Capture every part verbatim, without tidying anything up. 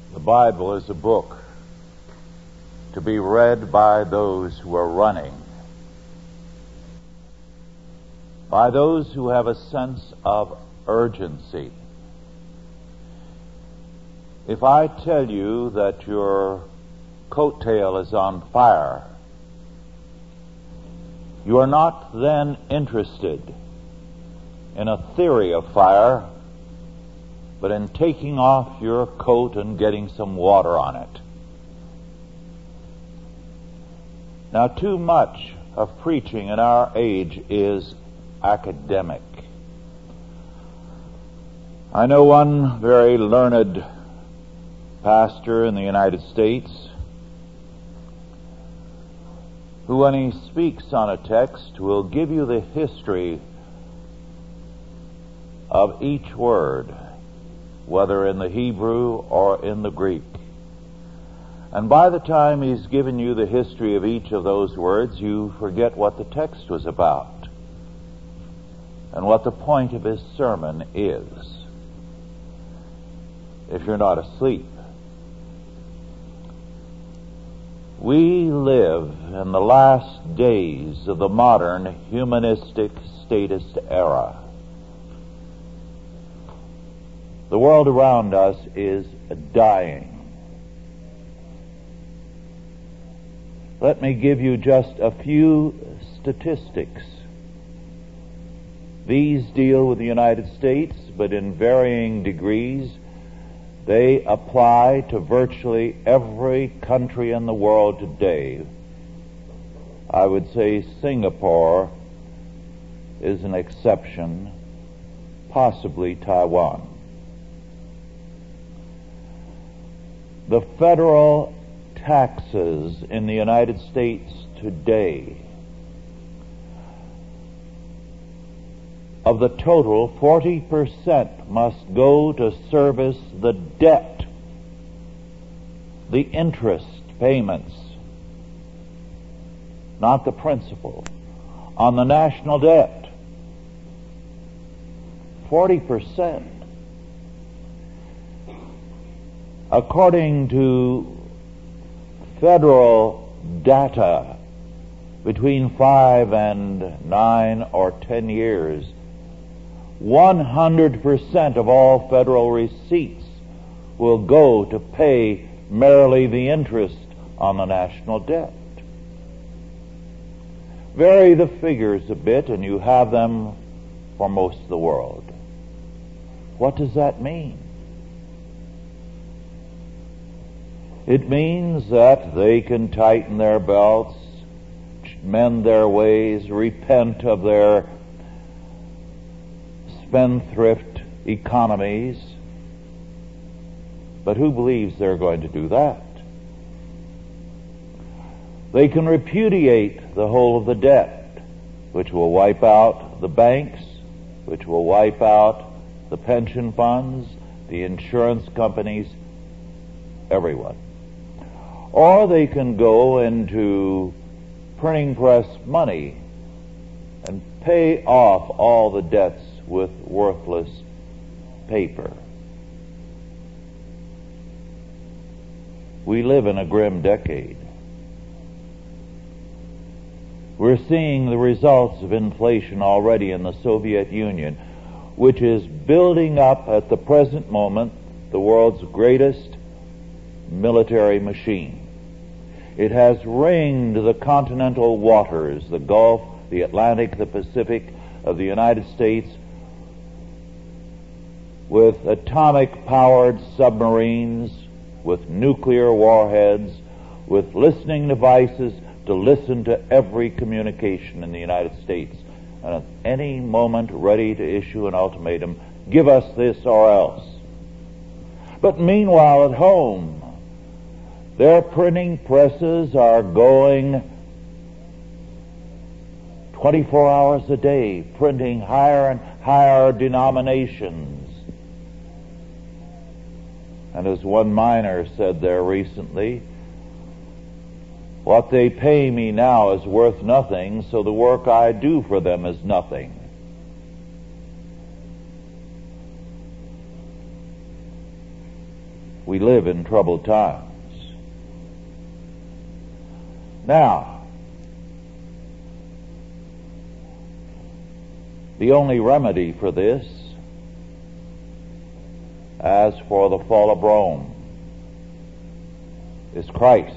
The Bible is a book to be read by those who are running, by those who have a sense of urgency. If I tell you that your coattail is on fire, you are not then interested in a theory of fire, but in taking off your coat and getting some water on it. Now, too much of preaching in our age is academic. I know one very learned pastor in the United States who, when he speaks on a text, will give you the history of each word, whether in the Hebrew or in the Greek. And by the time he's given you the history of each of those words, you forget what the text was about and what the point of his sermon is, if you're not asleep. We live in the last days of the modern humanistic statist era. The world around us is dying. Let me give you just a few statistics. These deal with the United States, but in varying degrees. They apply to virtually every country in the world today. I would say Singapore is an exception, possibly Taiwan. The federal taxes in the United States today, of the total, forty percent must go to service the debt, the interest payments, not the principal, on the national debt. forty percent. According to federal data, between five and nine or ten years, one hundred percent of all federal receipts will go to pay merely the interest on the national debt. Vary the figures a bit and you have them for most of the world. What does that mean? It means that they can tighten their belts, mend their ways, repent of their spendthrift economies. But who believes they're going to do that? They can repudiate the whole of the debt, which will wipe out the banks, which will wipe out the pension funds, the insurance companies, everyone. Or they can go into printing press money and pay off all the debts with worthless paper. We live in a grim decade. We're seeing the results of inflation already in the Soviet Union, which is building up at the present moment the world's greatest military machine. It has ringed the continental waters, the Gulf, the Atlantic, the Pacific of the United States with atomic-powered submarines, with nuclear warheads, with listening devices to listen to every communication in the United States, and at any moment ready to issue an ultimatum, give us this or else. But meanwhile at home, their printing presses are going twenty-four hours a day, printing higher and higher denominations. And as one miner said there recently, what they pay me now is worth nothing, so the work I do for them is nothing. We we live in troubled times. Now, the only remedy for this, as for the fall of Rome, is Christ.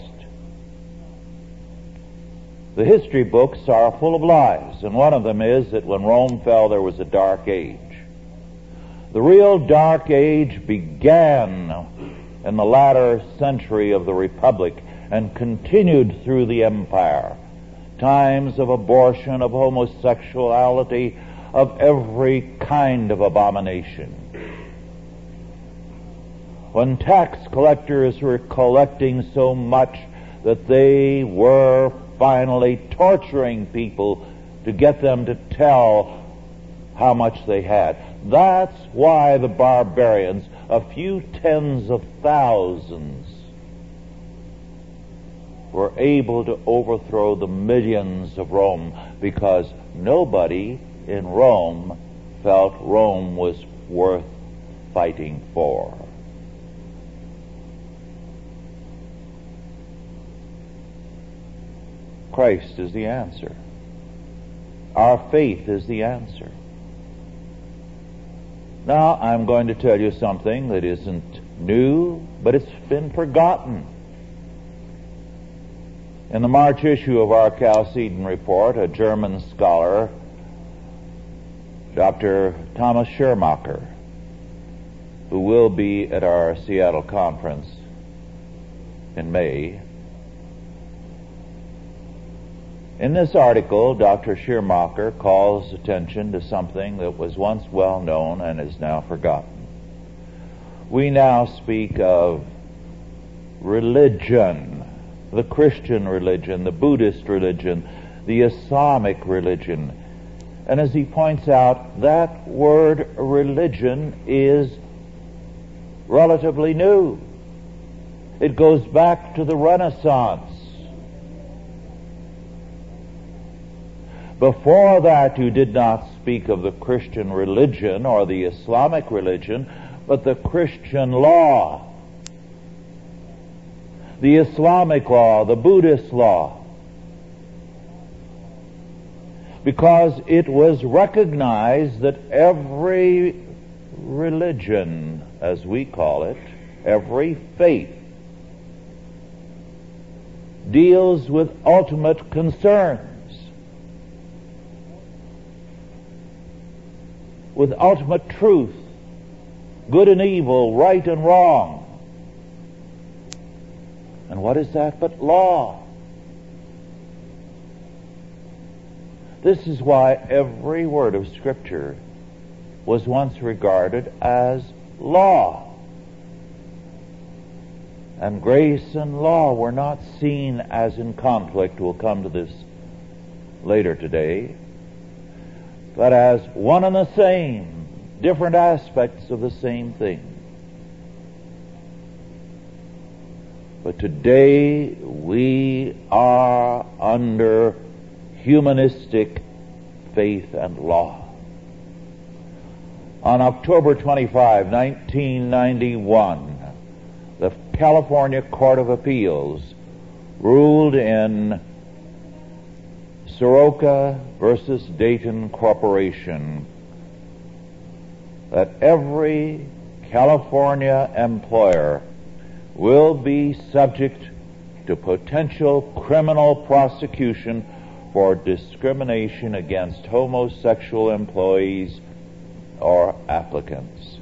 The history books are full of lies, and one of them is that when Rome fell, there was a dark age. The real dark age began in the latter century of the Republic and continued through the empire. Times of abortion, of homosexuality, of every kind of abomination. When tax collectors were collecting so much that they were finally torturing people to get them to tell how much they had. That's why the barbarians, a few tens of thousands, were able to overthrow the millions of Rome, because nobody in Rome felt Rome was worth fighting for. Christ is the answer. Our faith is the answer. Now, I'm going to tell you something that isn't new, but it's been forgotten. In the March issue of our Chalcedon Report, a German scholar, Doctor Thomas Schirmacher, who will be at our Seattle conference in May, in this article, Doctor Schirmacher calls attention to something that was once well known and is now forgotten. We now speak of religion, the Christian religion, the Buddhist religion, the Islamic religion. And as he points out, that word religion is relatively new. It goes back to the Renaissance. Before that, you did not speak of the Christian religion or the Islamic religion, but the Christian law, the Islamic law, the Buddhist law, because it was recognized that every religion, as we call it, every faith, deals with ultimate concerns, with ultimate truth, good and evil, right and wrong. And what is that but law? This is why every word of Scripture was once regarded as law. And grace and law were not seen as in conflict. We'll come to this later today. But as one and the same, different aspects of the same thing. But today we are under humanistic faith and law. On October twenty-fifth, nineteen ninety-one, the California Court of Appeals ruled in Soroka versus Dayton Corporation that every California employer will be subject to potential criminal prosecution for discrimination against homosexual employees or applicants.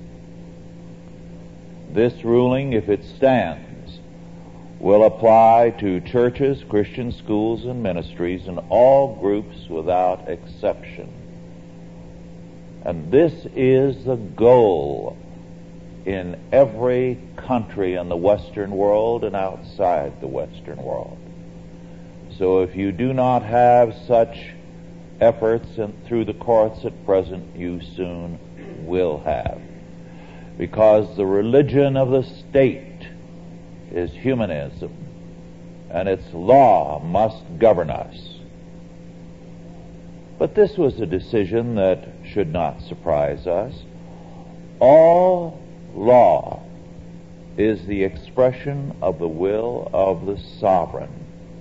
This ruling, if it stands, will apply to churches, Christian schools, and ministries, and all groups without exception. And this is the goal in every country in the Western world and outside the Western world. So if you do not have such efforts in, through the courts at present, you soon will have. Because the religion of the state is humanism, and its law must govern us. But this was a decision that should not surprise us. All law is the expression of the will of the sovereign.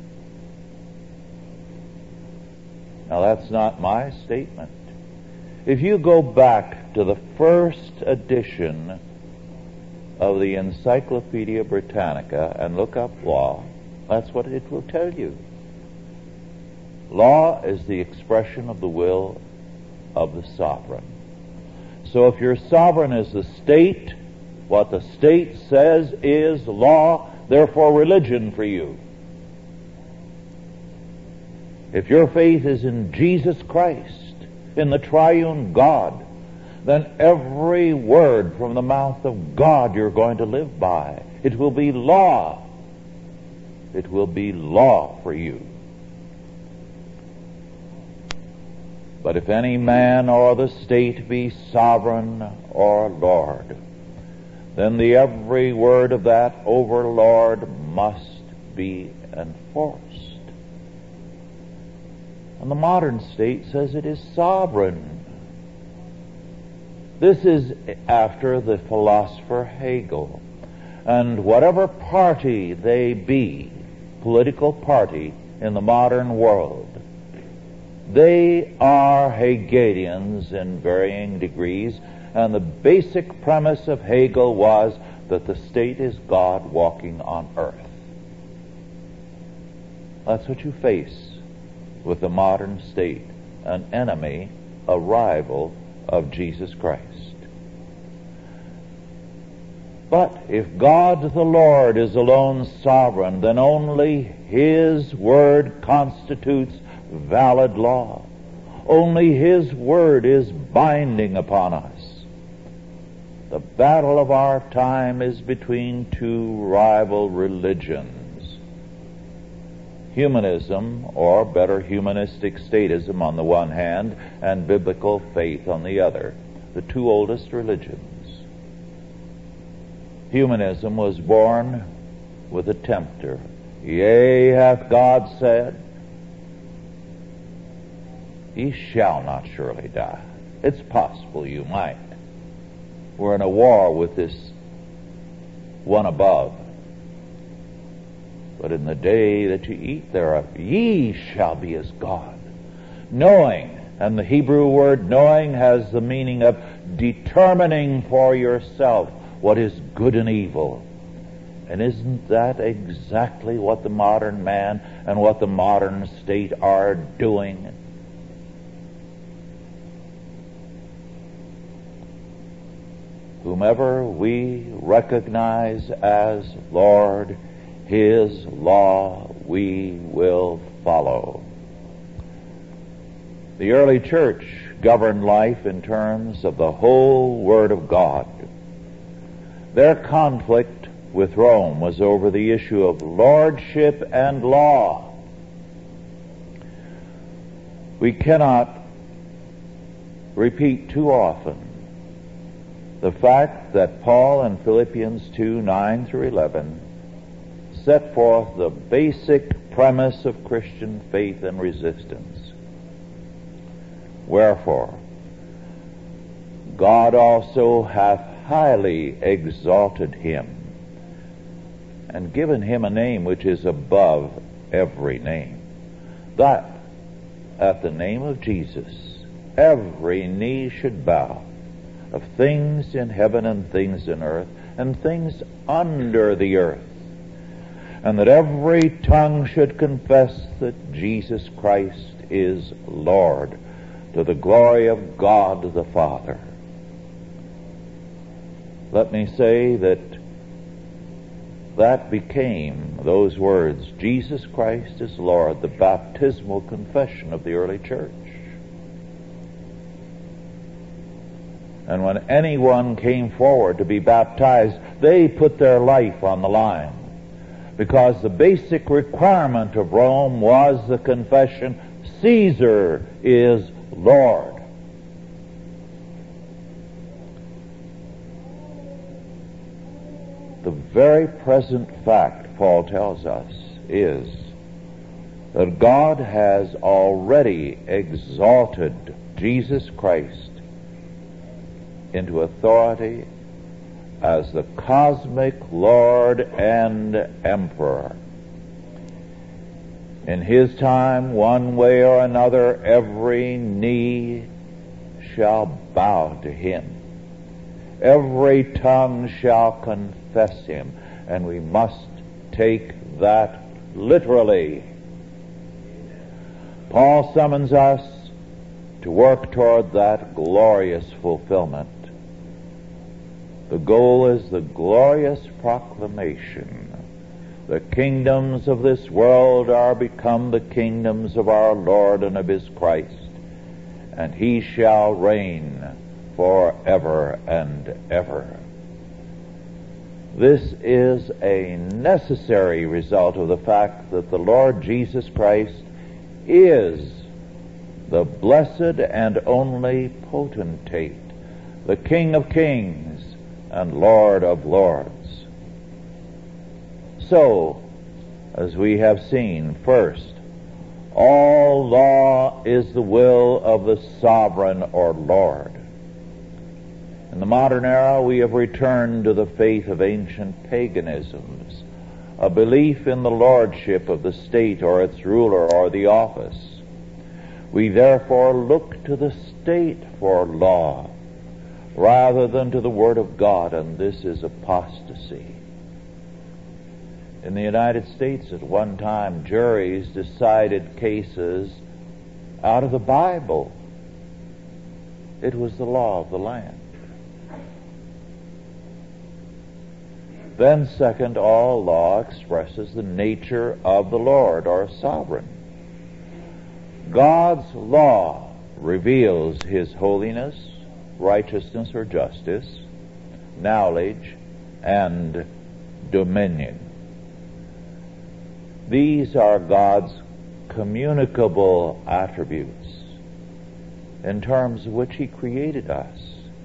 Now, that's not my statement. If you go back to the first edition of the Encyclopedia Britannica and look up law, that's what it will tell you. Law is the expression of the will of the sovereign. So if your sovereign is the state, what the state says is law, therefore religion for you. If your faith is in Jesus Christ, in the triune God, then every word from the mouth of God you're going to live by. It will be law. It will be law for you. But if any man or the state be sovereign or lord, then the every word of that overlord must be enforced. And the modern state says it is sovereign. This is after the philosopher Hegel. And whatever party they be, political party in the modern world, they are Hegelians in varying degrees, and the basic premise of Hegel was that the state is God walking on earth. That's what you face with the modern state, an enemy, a rival of Jesus Christ. But if God the Lord is alone sovereign, then only His word constitutes valid law. Only His word is binding upon us. The battle of our time is between two rival religions. Humanism, or better, humanistic statism on the one hand, and biblical faith on the other, the two oldest religions. Humanism was born with a tempter. Yea, hath God said, ye shall not surely die. It's possible you might. We're in a war with this one above. But in the day that you eat thereof, ye shall be as God. Knowing, and the Hebrew word knowing has the meaning of determining for yourself what is good and evil. And isn't that exactly what the modern man and what the modern state are doing? Whomever we recognize as Lord, His law we will follow. The early church governed life in terms of the whole Word of God. Their conflict with Rome was over the issue of lordship and law. We cannot repeat too often the fact that Paul in Philippians two, nine through eleven set forth the basic premise of Christian faith and resistance. Wherefore, God also hath highly exalted him, and given him a name which is above every name, that at the name of Jesus every knee should bow, of things in heaven and things in earth and things under the earth, and that every tongue should confess that Jesus Christ is Lord, to the glory of God the Father. Let me say that that became, those words, Jesus Christ is Lord, the baptismal confession of the early church. And when anyone came forward to be baptized, they put their life on the line, because the basic requirement of Rome was the confession, Caesar is Lord. The very present fact, Paul tells us, is that God has already exalted Jesus Christ into authority as the cosmic Lord and Emperor. In His time, one way or another, every knee shall bow to Him. Every tongue shall confess Him, and we must take that literally. Paul summons us to work toward that glorious fulfillment. The goal is the glorious proclamation. The kingdoms of this world are become the kingdoms of our Lord and of His Christ, and He shall reign forever and ever. This is a necessary result of the fact that the Lord Jesus Christ is the blessed and only potentate, the King of kings and Lord of lords. So, as we have seen, first, all law is the will of the sovereign or Lord. In the modern era, we have returned to the faith of ancient paganisms, a belief in the lordship of the state or its ruler or the office. We therefore look to the state for law rather than to the Word of God, and this is apostasy. In the United States, at one time, juries decided cases out of the Bible. It was the law of the land. Then, second, all law expresses the nature of the Lord or sovereign. God's law reveals His holiness, righteousness or justice, knowledge, and dominion. These are God's communicable attributes in terms of which He created us.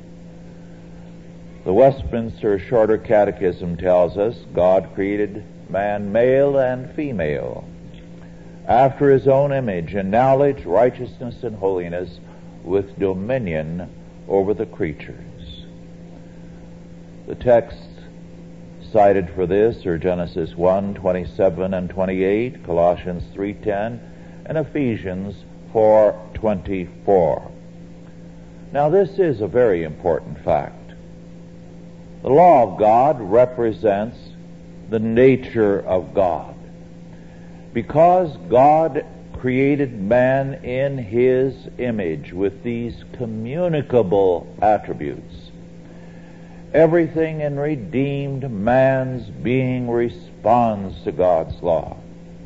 The Westminster Shorter Catechism tells us God created man male and female after His own image in knowledge, righteousness, and holiness, with dominion over the creatures. The texts cited for this are Genesis one, twenty-seven and twenty-eight, Colossians three, ten, and Ephesians four, twenty-four. Now, this is a very important fact. The law of God represents the nature of God. Because God created man in His image with these communicable attributes, everything in redeemed man's being responds to God's law.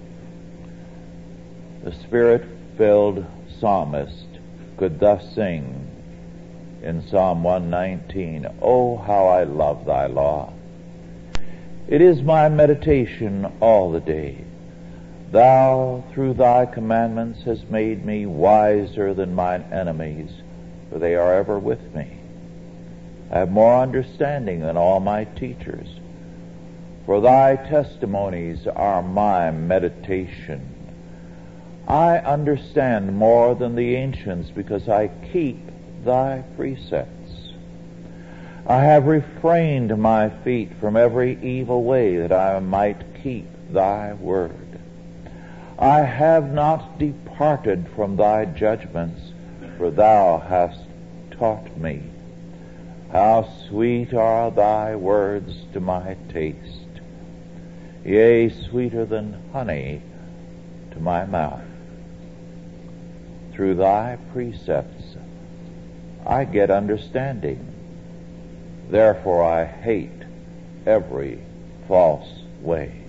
The Spirit-filled psalmist could thus sing in Psalm one nineteen, "Oh, how I love thy law! It is my meditation all the day. Thou, through thy commandments, hast made me wiser than mine enemies, for they are ever with me. I have more understanding than all my teachers, for thy testimonies are my meditation. I understand more than the ancients, because I keep thy precepts. I have refrained my feet from every evil way, that I might keep thy word. I have not departed from thy judgments, for thou hast taught me. How sweet are thy words to my taste, yea, sweeter than honey to my mouth. Through thy precepts I get understanding. Therefore I hate every false way."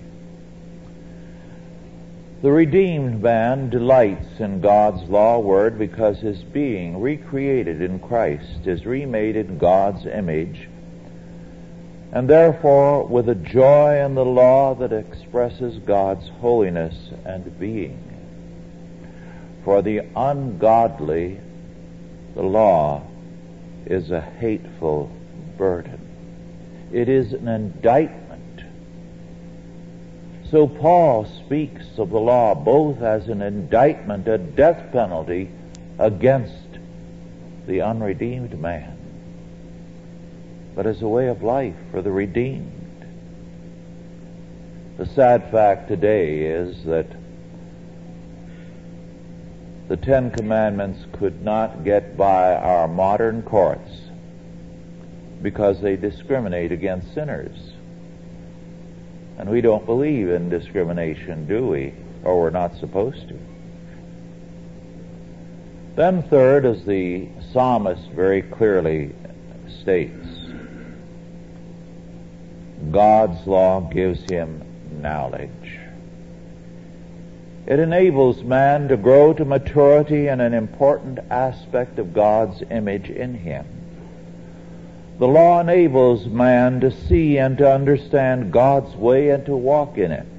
The redeemed man delights in God's law word because his being, recreated in Christ, is remade in God's image, and therefore with a joy in the law that expresses God's holiness and being. For the ungodly, the law is a hateful burden. It is an indictment. So Paul speaks of the law both as an indictment, a death penalty against the unredeemed man. but as a way of life for the redeemed. The sad fact today is that the Ten Commandments could not get by our modern courts because they discriminate against sinners. And we don't believe in discrimination, do we? Or we're not supposed to. Then third, as the psalmist very clearly states, God's law gives him knowledge. It enables man to grow to maturity in an important aspect of God's image in him. The law enables man to see and to understand God's way and to walk in it.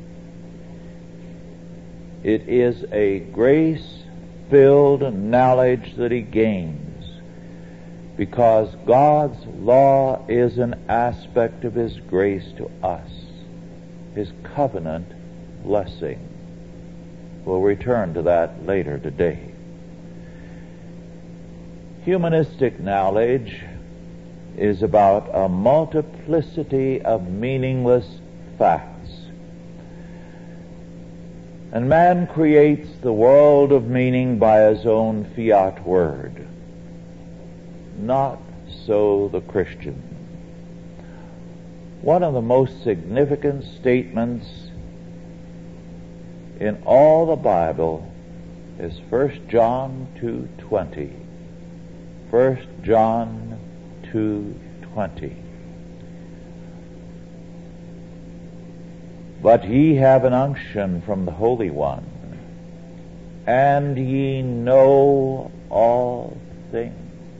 It is a grace-filled knowledge that he gains, because God's law is an aspect of his grace to us, his covenant blessing. We'll return to that later today. Humanistic knowledge is about a multiplicity of meaningless facts. And man creates the world of meaning by his own fiat word. Not so the Christian. One of the most significant statements in all the Bible is First John two twenty. First John two twenty. But ye have an unction from the Holy One, and ye know all things.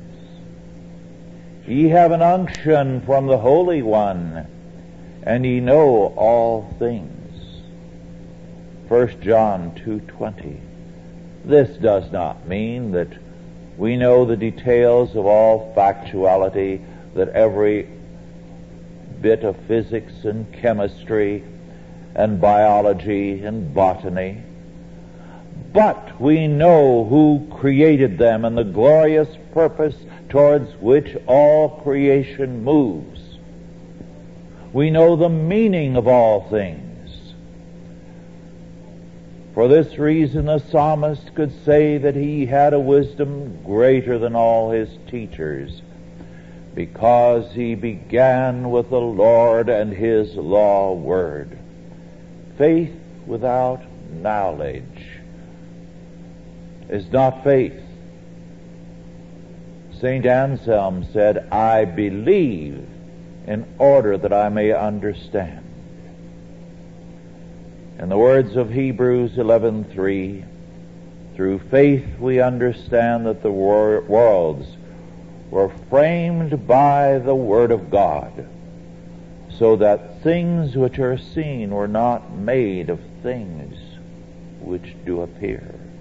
Ye have an unction from the Holy One, and ye know all things. First John two twenty. This does not mean that we know the details of all factuality, that every bit of physics and chemistry and biology and botany, but we know who created them and the glorious purpose towards which all creation moves. We know the meaning of all things. For this reason, the psalmist could say that he had a wisdom greater than all his teachers, because he began with the Lord and his law word. Faith without knowledge is not faith. Saint Anselm said, I believe in order that I may understand. In the words of Hebrews eleven three, through faith we understand that the wor- worlds were framed by the Word of God, so that things which are seen were not made of things which do appear.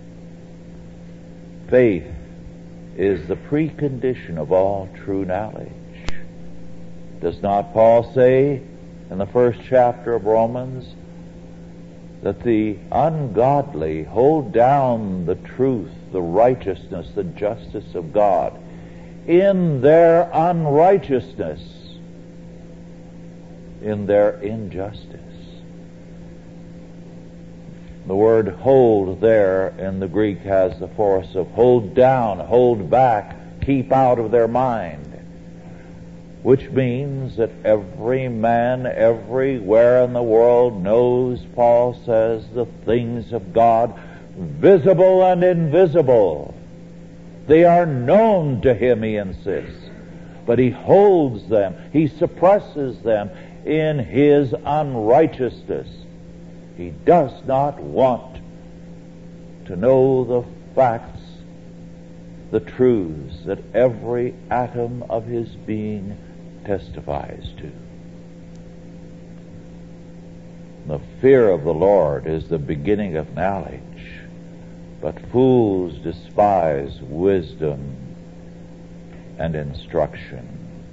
Faith is the precondition of all true knowledge. Does not Paul say in the first chapter of Romans that the ungodly hold down the truth, the righteousness, the justice of God in their unrighteousness, in their injustice? The word hold there in the Greek has the force of hold down, hold back, keep out of their mind, which means that every man everywhere in the world knows, Paul says, the things of God, visible and invisible. They are known to him, he insists, but he holds them, he suppresses them in his unrighteousness. He does not want to know the facts, the truths that every atom of his being testifies to. The fear of the Lord is the beginning of knowledge, but fools despise wisdom and instruction.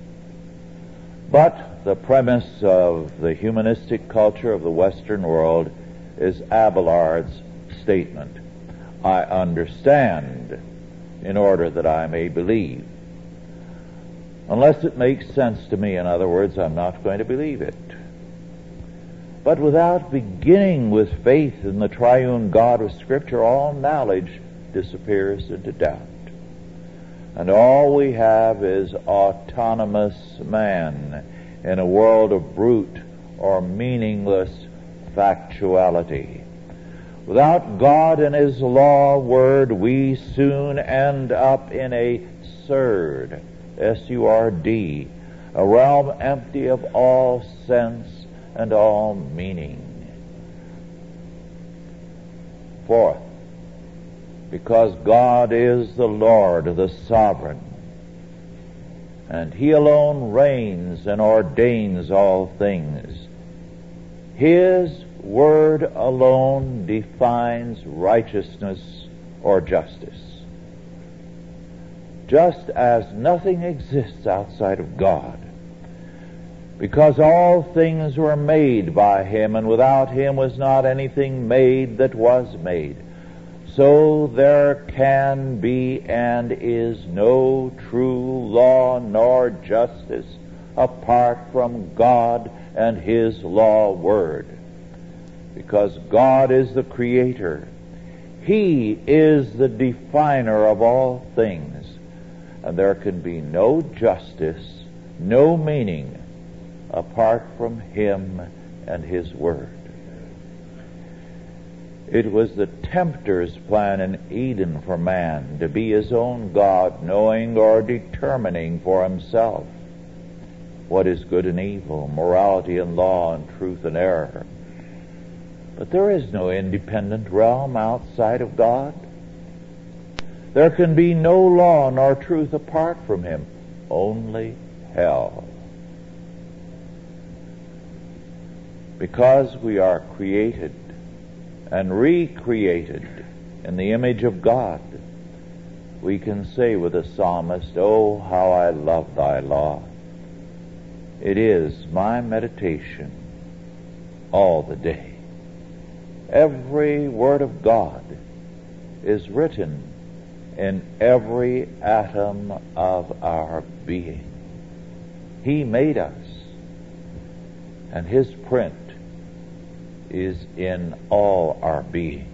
But the premise of the humanistic culture of the Western world is Abelard's statement, I understand in order that I may believe. Unless it makes sense to me, in other words, I'm not going to believe it. But without beginning with faith in the triune God of Scripture, all knowledge disappears into doubt. And all we have is autonomous man in a world of brute or meaningless factuality. Without God and His law word, we soon end up in a surd, S U R D, a realm empty of all sense and all meaning. Fourth, because God is the Lord, the sovereign, and He alone reigns and ordains all things, His word alone defines righteousness or justice. Just as nothing exists outside of God, because all things were made by Him, and without Him was not anything made that was made, so there can be and is no true law nor justice apart from God and His law word. Because God is the Creator, He is the definer of all things, and there can be no justice, no meaning apart from Him and His word. It was the tempter's plan in Eden for man to be his own God, knowing or determining for himself what is good and evil, morality and law, and truth and error. But there is no independent realm outside of God. There can be no law nor truth apart from Him, only hell. Because we are created and recreated in the image of God, we can say with the psalmist, "Oh, how I love thy law. It is my meditation all the day." Every word of God is written in every atom of our being. He made us, and His print is in all our being.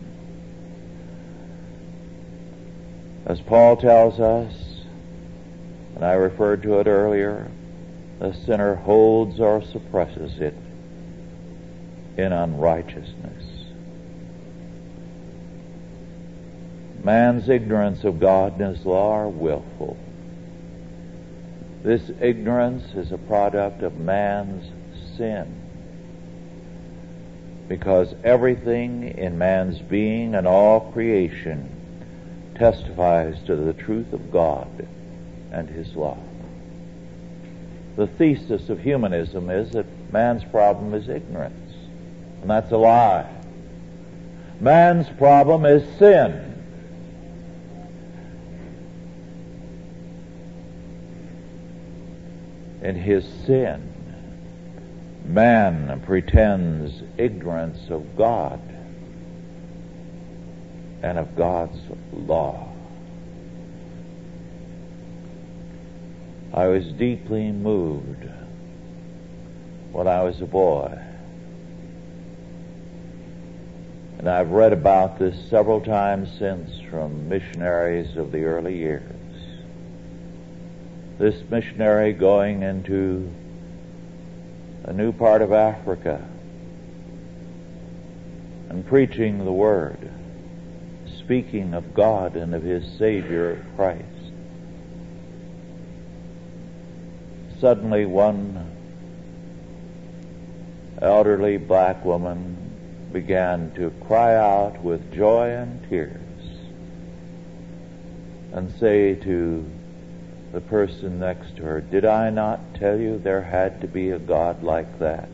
As Paul tells us, and I referred to it earlier, the sinner holds or suppresses it in unrighteousness. Man's ignorance of God and His law are willful. This ignorance is a product of man's sin, because everything in man's being and all creation testifies to the truth of God and His law. The thesis of humanism is that man's problem is ignorance, and that's a lie. Man's problem is sin. In his sin, man pretends ignorance of God and of God's law. I was deeply moved when I was a boy, and I've read about this several times since from missionaries of the early years. This missionary going into a new part of Africa and preaching the Word, speaking of God and of His Savior, Christ. Suddenly one elderly black woman began to cry out with joy and tears and say to the person next to her, "Did I not tell you there had to be a God like that?"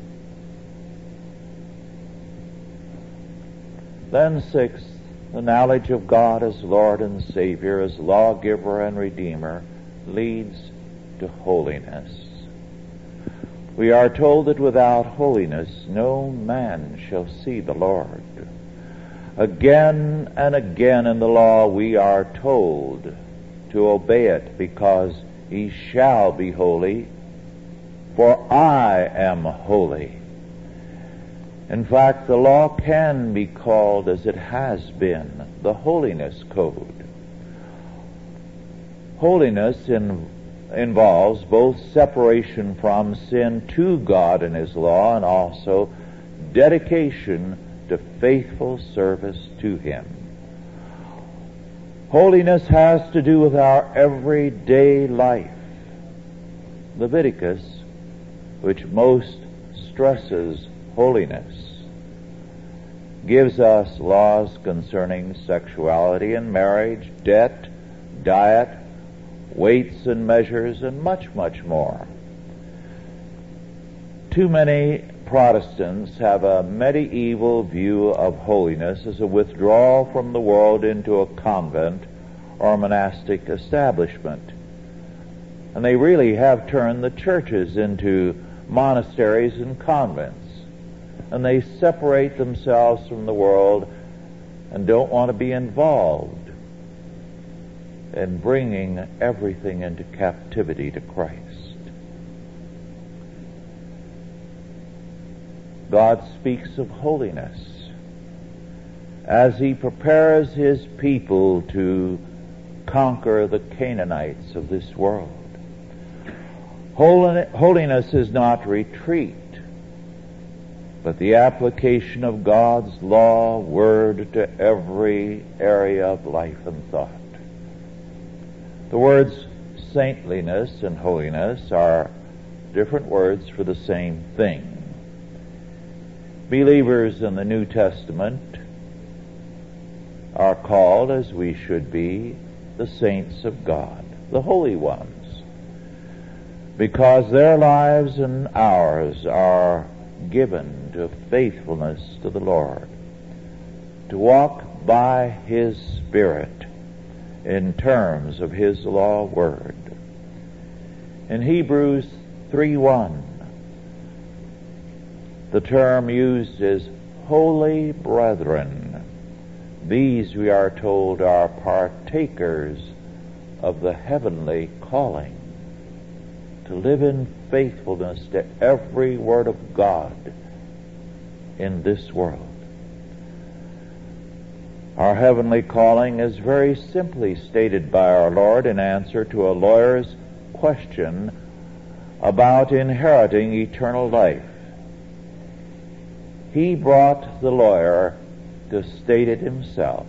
Then sixth, the knowledge of God as Lord and Savior, as lawgiver and Redeemer, leads to holiness. We are told that without holiness no man shall see the Lord. Again and again in the law we are told to obey it because Ye shall be holy, for I am holy. In fact, the law can be called, as it has been, the holiness code. Holiness in, involves both separation from sin to God and His law, and also dedication to faithful service to Him. Holiness has to do with our everyday life. Leviticus, which most stresses holiness, gives us laws concerning sexuality and marriage, debt, diet, weights and measures, and much, much more. Too many Protestants have a medieval view of holiness as a withdrawal from the world into a convent or monastic establishment. And they really have turned the churches into monasteries and convents. And they separate themselves from the world and don't want to be involved in bringing everything into captivity to Christ. God speaks of holiness as He prepares His people to conquer the Canaanites of this world. Holiness is not retreat, but the application of God's law, word, to every area of life and thought. The words saintliness and holiness are different words for the same thing. Believers in the New Testament are called, as we should be, the saints of God, the holy ones, because their lives and ours are given to faithfulness to the Lord, to walk by His Spirit in terms of His law word. In Hebrews three one, the term used is holy brethren. These, we are told, are partakers of the heavenly calling to live in faithfulness to every word of God in this world. Our heavenly calling is very simply stated by our Lord in answer to a lawyer's question about inheriting eternal life. He brought the lawyer to state it himself.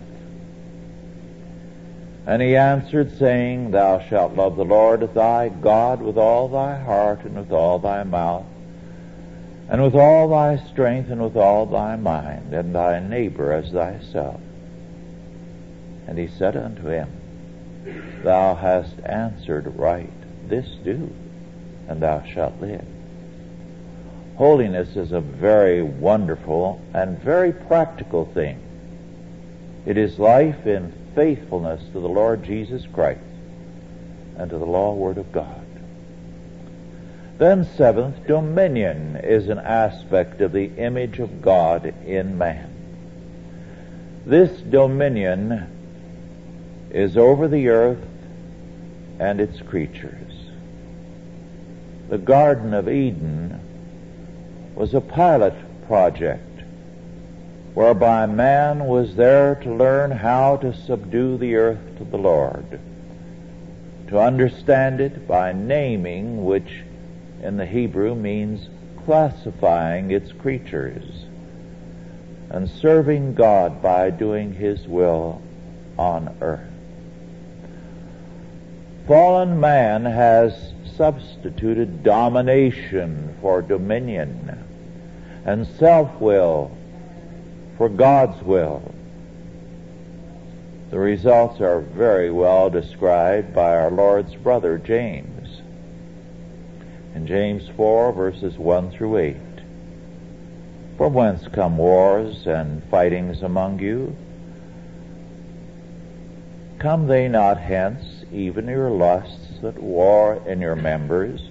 And he answered, saying, Thou shalt love the Lord thy God with all thy heart, and with all thy mouth, and with all thy strength, and with all thy mind, and thy neighbor as thyself. And he said unto him, Thou hast answered right. This do, and thou shalt live. Holiness is a very wonderful and very practical thing. It is life in faithfulness to the Lord Jesus Christ and to the law word of God. Then seventh, dominion is an aspect of the image of God in man. This dominion is over the earth and its creatures. The Garden of Eden was a pilot project whereby man was there to learn how to subdue the earth to the Lord, to understand it by naming, which in the Hebrew means classifying its creatures, and serving God by doing His will on earth. Fallen man has substituted domination for dominion and self-will for God's will. The results are very well described by our Lord's brother James in James four, verses one through eight. From whence come wars and fightings among you? Come they not hence, even your lusts that war in your members?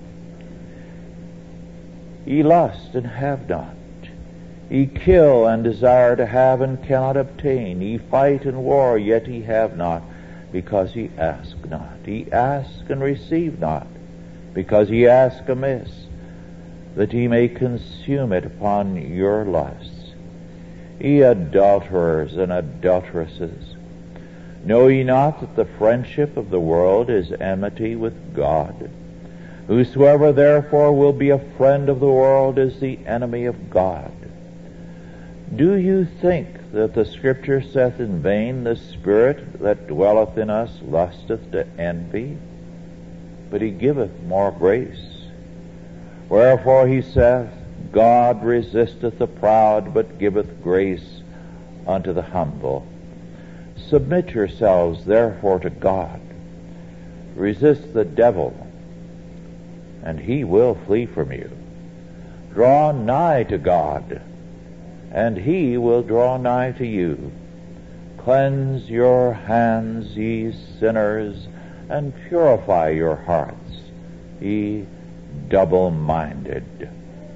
Ye lust and have not. Ye kill and desire to have and cannot obtain. Ye fight and war, yet ye have not. because ye ask not. Ye ask and receive not, because ye ask amiss, that ye may consume it upon your lusts. Ye adulterers and adulteresses, know ye not that the friendship of the world is enmity with God? Whosoever therefore will be a friend of the world is the enemy of God. Do you think that the Scripture saith in vain, the Spirit that dwelleth in us lusteth to envy? But he giveth more grace. Wherefore he saith, God resisteth the proud, but giveth grace unto the humble. Submit yourselves therefore to God. Resist the devil, and he will flee from you. Draw nigh to God, and he will draw nigh to you. Cleanse your hands, ye sinners, and purify your hearts, ye double-minded.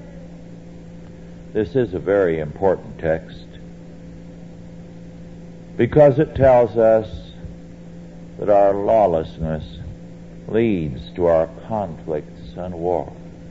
This is a very important text because it tells us that our lawlessness leads to our conflicts and wars.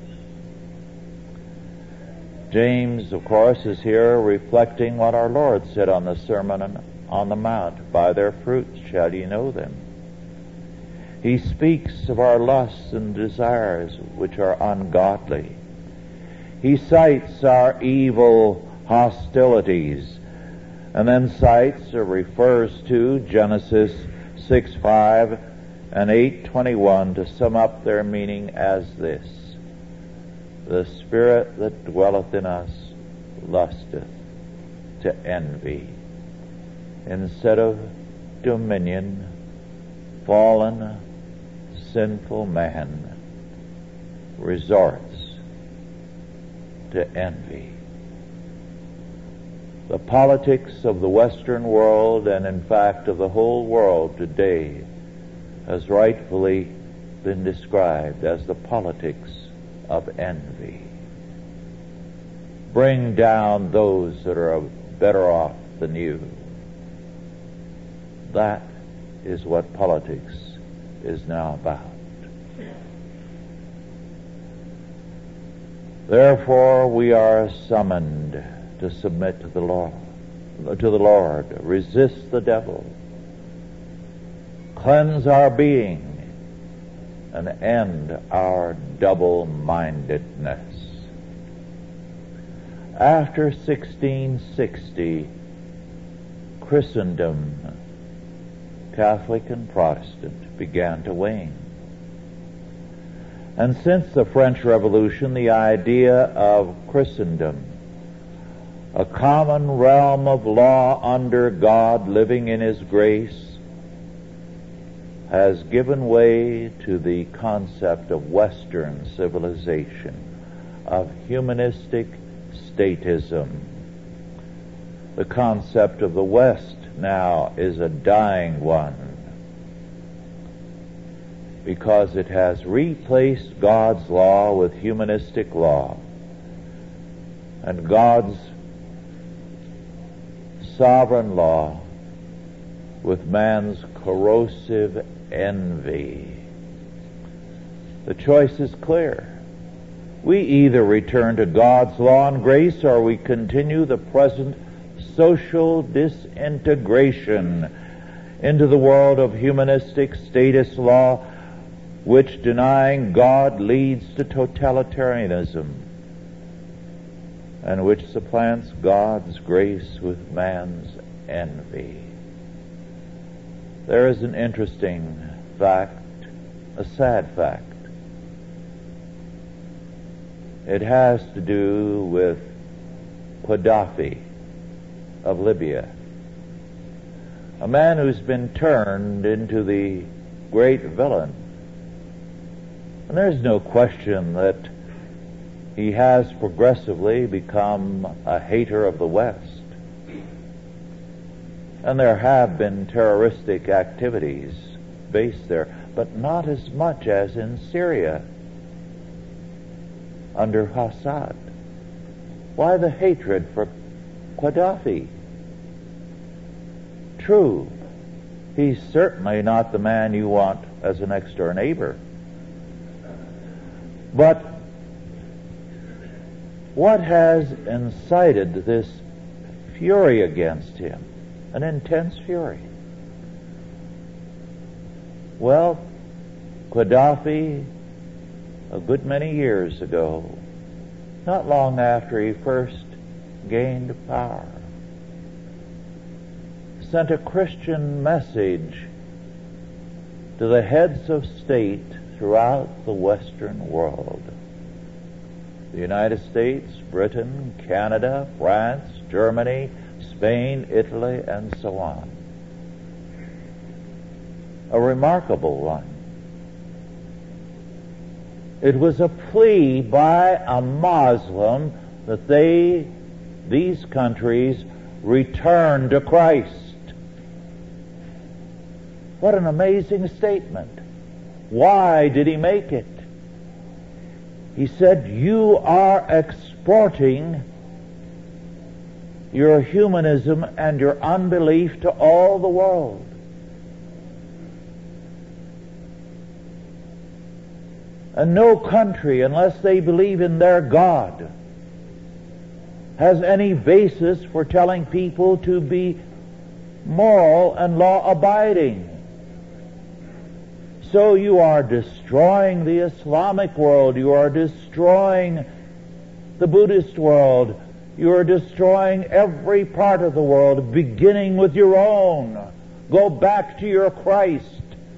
James, of course, is here reflecting what our Lord said on the Sermon on the Mount, by their fruits shall ye know them. He speaks of our lusts and desires which are ungodly. He cites our evil hostilities, and then cites or refers to Genesis six five and eight twenty-one to sum up their meaning as this: the spirit that dwelleth in us lusteth to envy. Instead of dominion, fallen, sinful man resorts to envy. The politics of the Western world, and in fact of the whole world today, has rightfully been described as the politics of envy. Bring down those that are better off than you. That is what politics is now about. Therefore, we are summoned to submit to the Lord, to the Lord, resist the devil, cleanse our being, and end our double-mindedness. After sixteen sixty, Christendom, Catholic and Protestant, began to wane. And since the French Revolution, the idea of Christendom, a common realm of law under God living in His grace, has given way to the concept of Western civilization, of humanistic statism. The concept of the West now is a dying one, because it has replaced God's law with humanistic law, and God's sovereign law with man's corrosive envy. The choice is clear. We either return to God's law and grace, or we continue the present social disintegration into the world of humanistic status law, which, denying God, leads to totalitarianism, and which supplants God's grace with man's envy. There is an interesting fact, a sad fact. It has to do with Gaddafi of Libya, a man who's been turned into the great villain. And there's no question that he has progressively become a hater of the West. And there have been terroristic activities based there, but not as much as in Syria under Assad. Why the hatred for Gaddafi? True, he's certainly not the man you want as a next-door neighbor. But what has incited this fury against him? An intense fury. Well, Gaddafi, a good many years ago, not long after he first gained power, sent a Christian message to the heads of state throughout the Western world. The United States, Britain, Canada, France, Germany, Spain, Italy, and so on. A remarkable one. It was a plea by a Muslim that they, these countries, return to Christ. What an amazing statement. Why did he make it? He said, you are exporting your humanism and your unbelief to all the world. And no country, unless they believe in their God, has any basis for telling people to be moral and law-abiding. So you are destroying the Islamic world, you are destroying the Buddhist world, you are destroying every part of the world, beginning with your own. Go back to your Christ.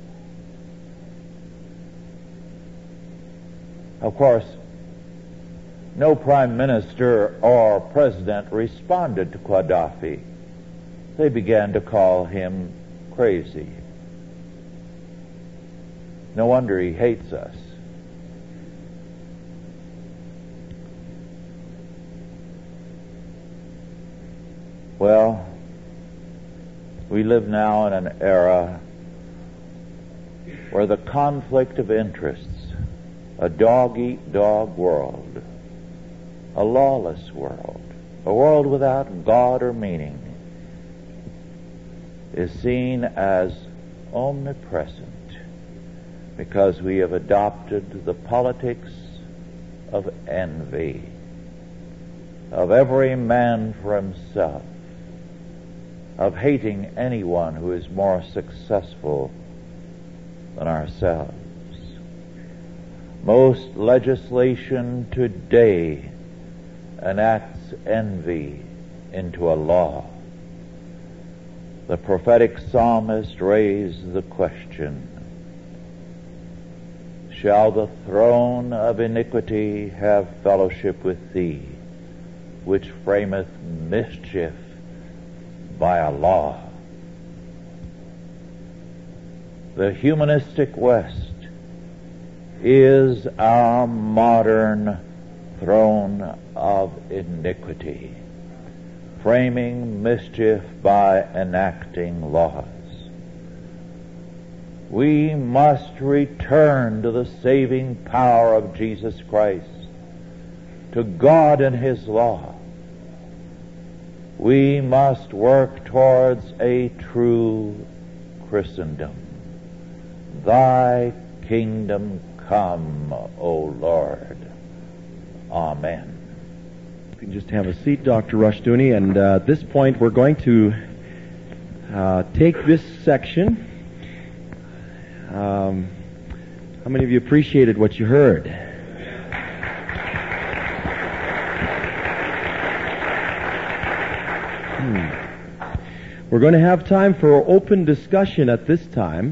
Of course, no prime minister or president responded to Gaddafi. They began to call him crazy. No wonder he hates us. Well, we live now in an era where the conflict of interests, a dog-eat-dog world, a lawless world, a world without God or meaning, is seen as omnipresent because we have adopted the politics of envy, of every man for himself, of hating anyone who is more successful than ourselves. Most legislation today enacts envy into a law. The prophetic psalmist raised the question, shall the throne of iniquity have fellowship with thee, which frameth mischief by a law? The humanistic West is our modern throne of iniquity, framing mischief by enacting laws. We must return to the saving power of Jesus Christ, to God and His law. We must work towards a true Christendom. Thy kingdom come, O Lord. Amen. You can just have a seat, Doctor Rushdoony, and uh, at this point we're going to uh, take this section. Um, how many of you appreciated what you heard? Hmm. We're going to have time for open discussion at this time.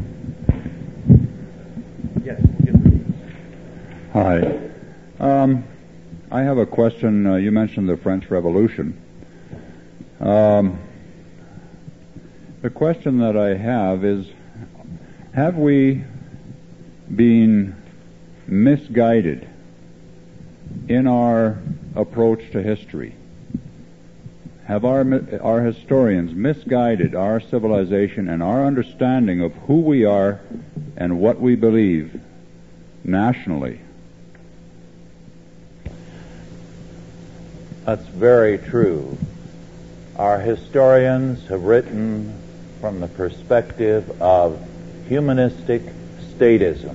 Yes. Hi. Um, I have a question. Uh, you mentioned the French Revolution. Um, the question that I have is, have we been misguided in our approach to history? Have our, our historians misguided our civilization and our understanding of who we are and what we believe nationally? That's very true. Our historians have written from the perspective of humanistic statism.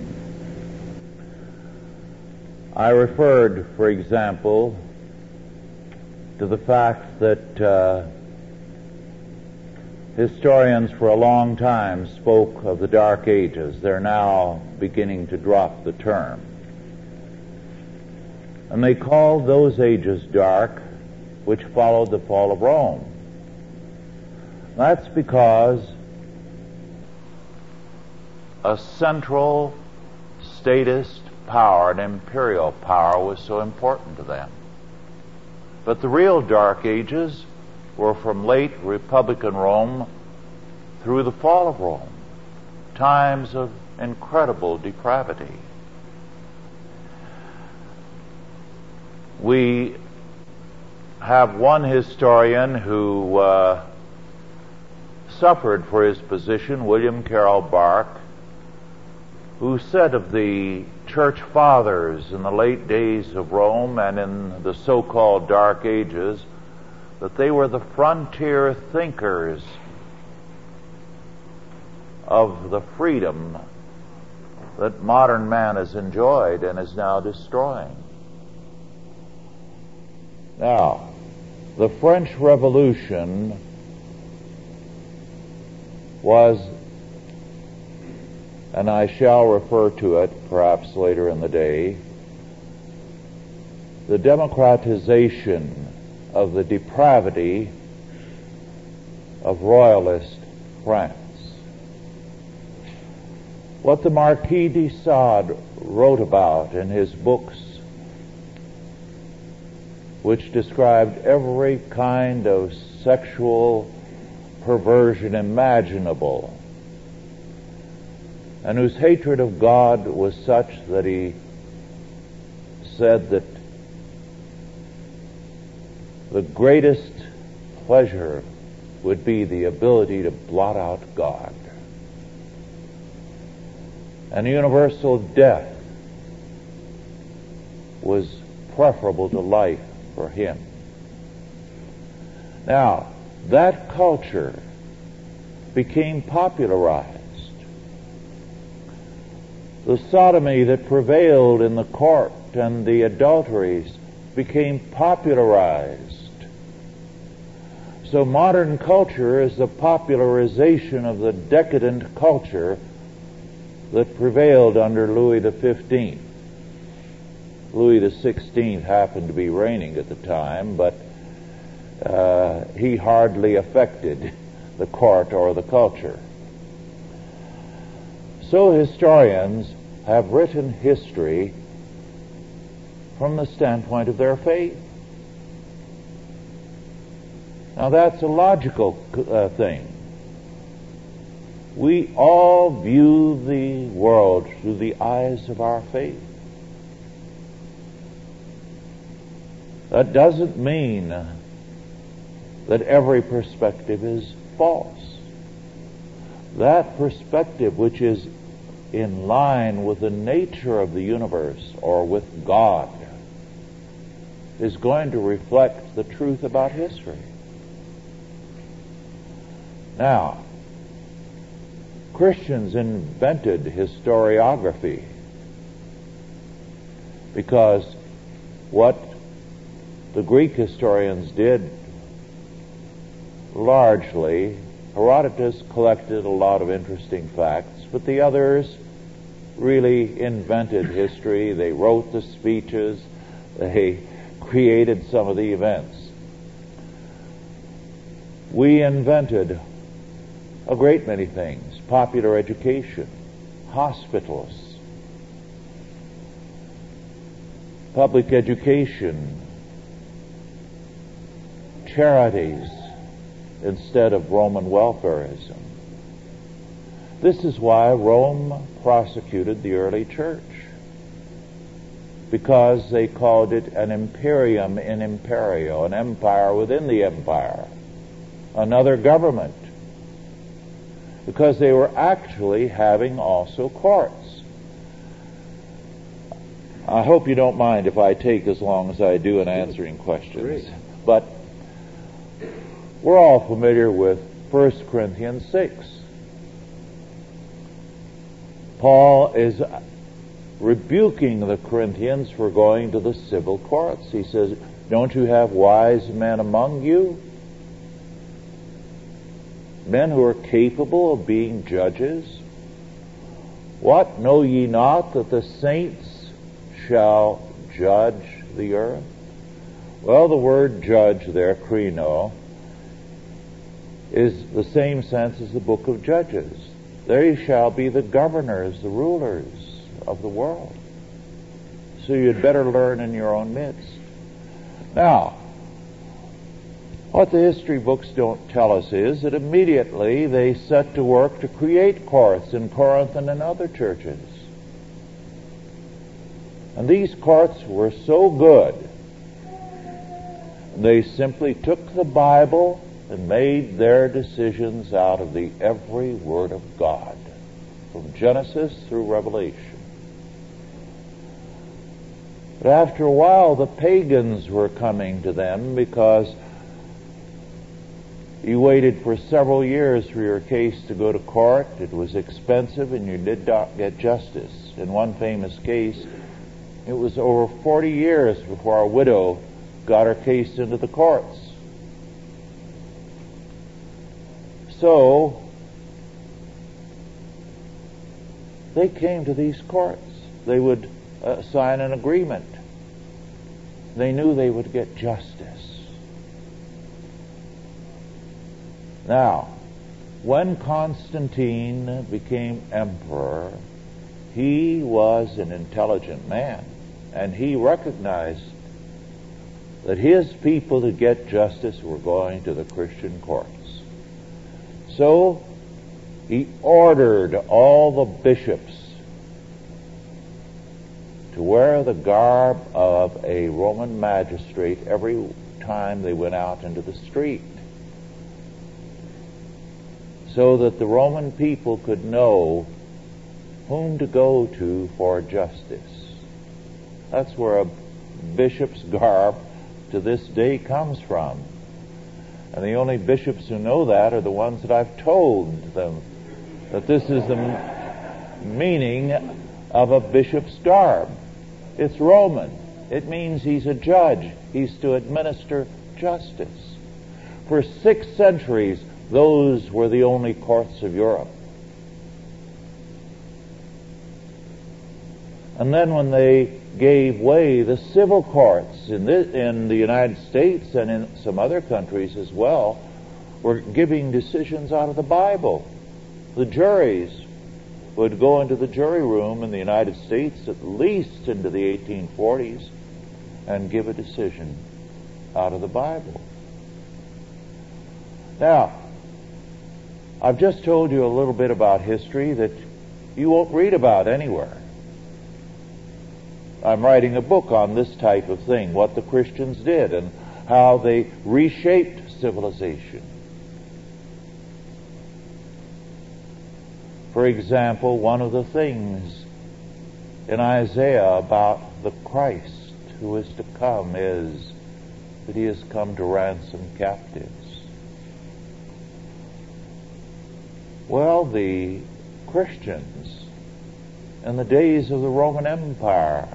I referred, for example, to the fact that uh, historians for a long time spoke of the Dark Ages. They're now beginning to drop the term. And they called those ages dark, which followed the fall of Rome. That's because a central statist power, an imperial power, was so important to them. But the real Dark Ages were from late Republican Rome through the fall of Rome, times of incredible depravity. We have one historian who uh, suffered for his position, William Carroll Bark, who said of the church fathers in the late days of Rome and in the so-called Dark Ages that they were the frontier thinkers of the freedom that modern man has enjoyed and is now destroying. Now, the French Revolution was, and I shall refer to it perhaps later in the day, the democratization of the depravity of royalist France. What the Marquis de Sade wrote about in his books, which described every kind of sexual perversion imaginable, and whose hatred of God was such that he said that the greatest pleasure would be the ability to blot out God. And universal death was preferable to life for him. Now, that culture became popularized. The sodomy that prevailed in the court and the adulteries became popularized. So modern culture is the popularization of the decadent culture that prevailed under Louis the fifteenth. Louis the sixteenth happened to be reigning at the time, but uh, he hardly affected the court or the culture. So historians have written history from the standpoint of their faith. Now that's a logical uh, thing. We all view the world through the eyes of our faith. That doesn't mean that every perspective is false. That perspective which is in line with the nature of the universe or with God is going to reflect the truth about history. Now, Christians invented historiography because what the Greek historians did largely, Herodotus collected a lot of interesting facts, but the others really invented history. They wrote the speeches. They created some of the events. We invented a great many things: popular education, hospitals, public education, charities instead of Roman welfarism. This is why Rome prosecuted the early church, because they called it an imperium in imperio, an empire within the empire, another government, because they were actually having also courts. I hope you don't mind if I take as long as I do in answering questions. But we're all familiar with First Corinthians six. Paul is rebuking the Corinthians for going to the civil courts. He says, don't you have wise men among you? Men who are capable of being judges? What, know ye not that the saints shall judge the earth? Well, the word judge there, krino, is the same sense as the book of Judges. They shall be the governors, the rulers of the world. So you'd better learn in your own midst. Now, what the history books don't tell us is that immediately they set to work to create courts in Corinth and in other churches. And these courts were so good, they simply took the Bible and made their decisions out of the every word of God, from Genesis through Revelation. But after a while, the pagans were coming to them because you waited for several years for your case to go to court. It was expensive, and you did not get justice. In one famous case, it was over forty years before a widow got her case into the courts. So, they came to these courts. They would uh, sign an agreement. They knew they would get justice. Now, when Constantine became emperor, he was an intelligent man, and he recognized that his people to get justice were going to the Christian courts. So he ordered all the bishops to wear the garb of a Roman magistrate every time they went out into the street, so that the Roman people could know whom to go to for justice. That's where a bishop's garb to this day comes from. And the only bishops who know that are the ones that I've told them that this is the meaning of a bishop's garb. It's Roman. It means he's a judge. He's to administer justice. For six centuries, those were the only courts of Europe. And then when they gave way, the civil courts in the, in the United States and in some other countries as well were giving decisions out of the Bible. The juries would go into the jury room in the United States at least into the eighteen forties and give a decision out of the Bible. Now, I've just told you a little bit about history that you won't read about anywhere. I'm writing a book on this type of thing, what the Christians did and how they reshaped civilization. For example, one of the things in Isaiah about the Christ who is to come is that he has come to ransom captives. Well, the Christians in the days of the Roman Empire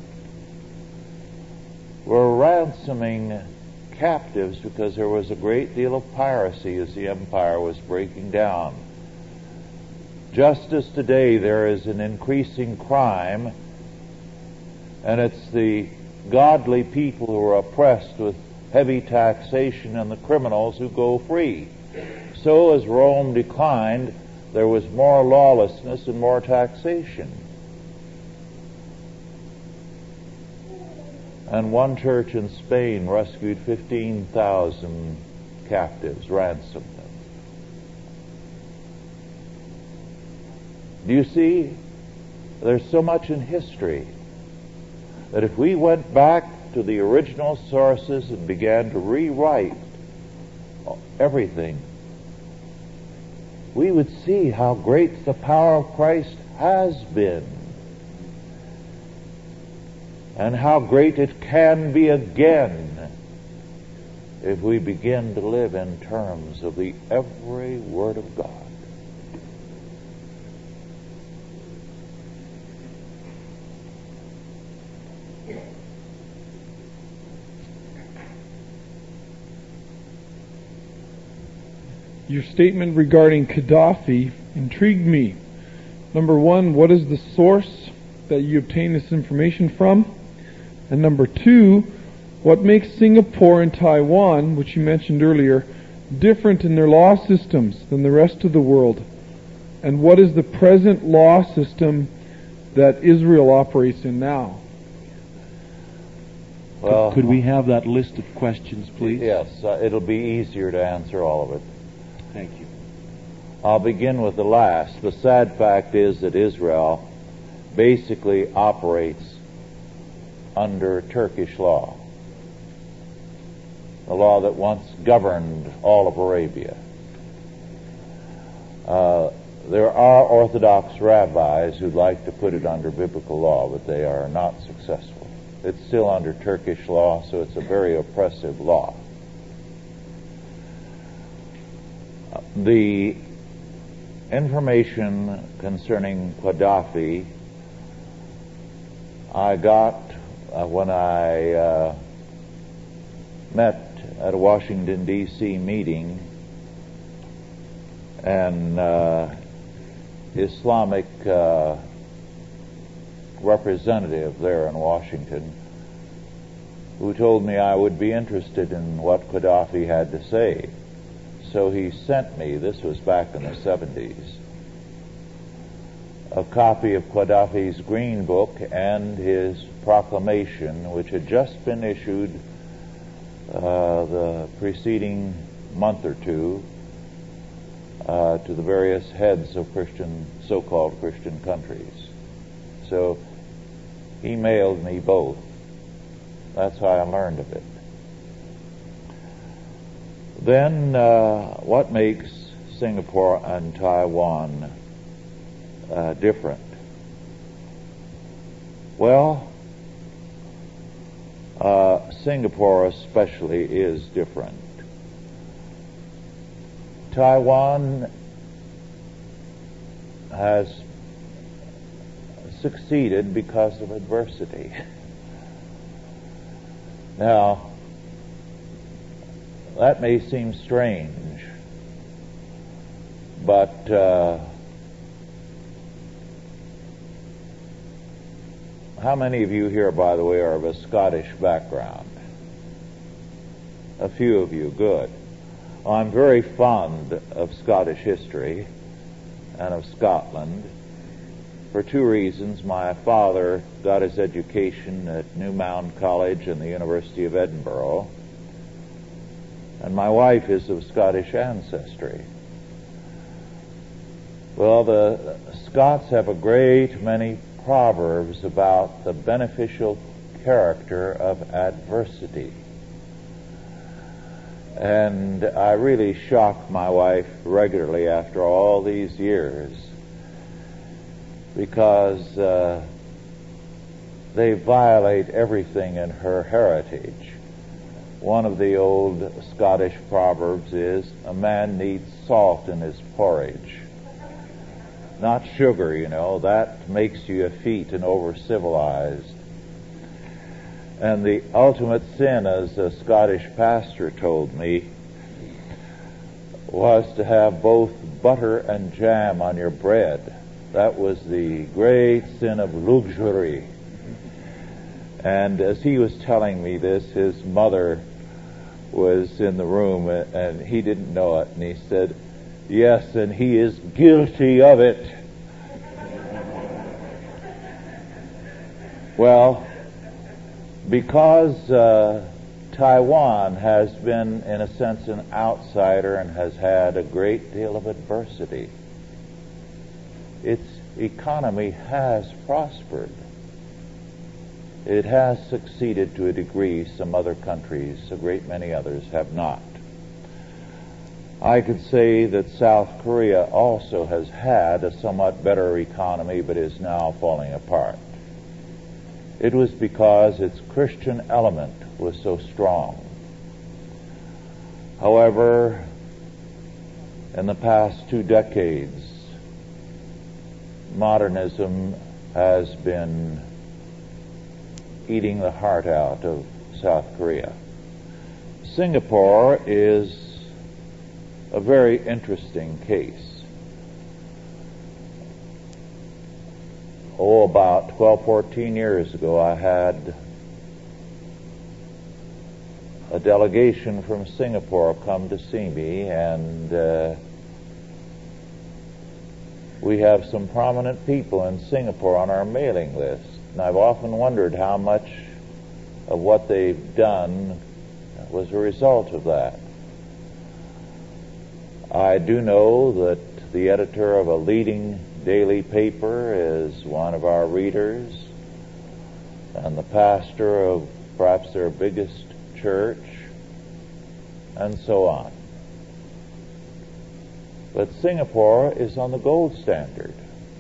were ransoming captives because there was a great deal of piracy as the empire was breaking down. Just as today there is an increasing crime, and it's the godly people who are oppressed with heavy taxation and the criminals who go free. So as Rome declined, there was more lawlessness and more taxation. And one church in Spain rescued fifteen thousand captives, ransomed them. Do you see? There's so much in history that if we went back to the original sources and began to rewrite everything, we would see how great the power of Christ has been and how great it can be again if we begin to live in terms of the every word of God. Your statement regarding Gaddafi intrigued me. Number one, what is the source that you obtain this information from? And number two, what makes Singapore and Taiwan, which you mentioned earlier, different in their law systems than the rest of the world? And what is the present law system that Israel operates in now? Well, could, could we have that list of questions, please? Yes, uh, it'll be easier to answer all of it. Thank you. I'll begin with the last. The sad fact is that Israel basically operates under Turkish law, the law that once governed all of Arabia. Uh, there are Orthodox rabbis who'd like to put it under biblical law, but they are not successful. It's still under Turkish law, so it's a very oppressive law. The information concerning Gaddafi I got uh, when I uh, met at a Washington, D C meeting an uh, Islamic uh, representative there in Washington who told me I would be interested in what Gaddafi had to say. So he sent me, this was back in the seventies, a copy of Gaddafi's Green Book and his proclamation, which had just been issued uh, the preceding month or two uh, to the various heads of Christian, so-called Christian countries. So he mailed me both. That's how I learned of it. Then, uh, what makes Singapore and Taiwan uh, different? Well, uh, Singapore especially is different. Taiwan has succeeded because of adversity. Now, that may seem strange, but uh, how many of you here, by the way, are of a Scottish background? A few of you, good. Well, I'm very fond of Scottish history and of Scotland for two reasons. My father got his education at Newmount College and the University of Edinburgh, and my wife is of Scottish ancestry. Well, the Scots have a great many proverbs about the beneficial character of adversity. And I really shock my wife regularly after all these years because uh, they violate everything in her heritage. One of the old Scottish proverbs is, a man needs salt in his porridge. Not sugar, you know. That makes you effete and over-civilized. And the ultimate sin, as a Scottish pastor told me, was to have both butter and jam on your bread. That was the great sin of luxury. And as he was telling me this, his mother was in the room, and he didn't know it, and he said, yes, and he is guilty of it. Well, because uh, Taiwan has been, in a sense, an outsider and has had a great deal of adversity, its economy has prospered. It has succeeded to a degree. Some other countries, a great many others, have not. I could say that South Korea also has had a somewhat better economy, but is now falling apart. It was because its Christian element was so strong. However, in the past two decades, modernism has been eating the heart out of South Korea. Singapore is a very interesting case. Oh, about twelve, fourteen years ago, I had a delegation from Singapore come to see me, and uh, we have some prominent people in Singapore on our mailing list. And I've often wondered how much of what they've done was a result of that. I do know that the editor of a leading daily paper is one of our readers, and the pastor of perhaps their biggest church, and so on. But Singapore is on the gold standard.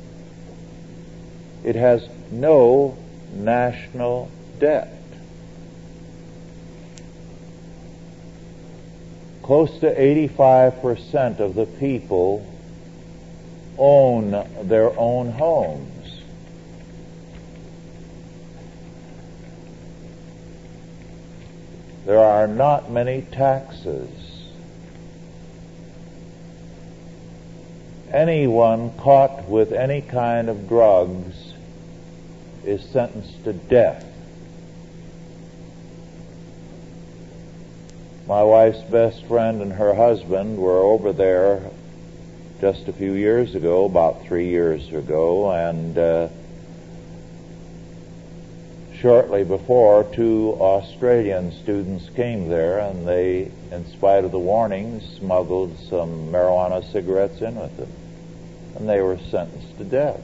It has no national debt. Close to eighty-five percent of the people own their own homes. There are not many taxes. Anyone caught with any kind of drugs is sentenced to death. My wife's best friend and her husband were over there just a few years ago, about three years ago, and uh, shortly before, two Australian students came there, and they, in spite of the warnings, smuggled some marijuana cigarettes in with them, and they were sentenced to death.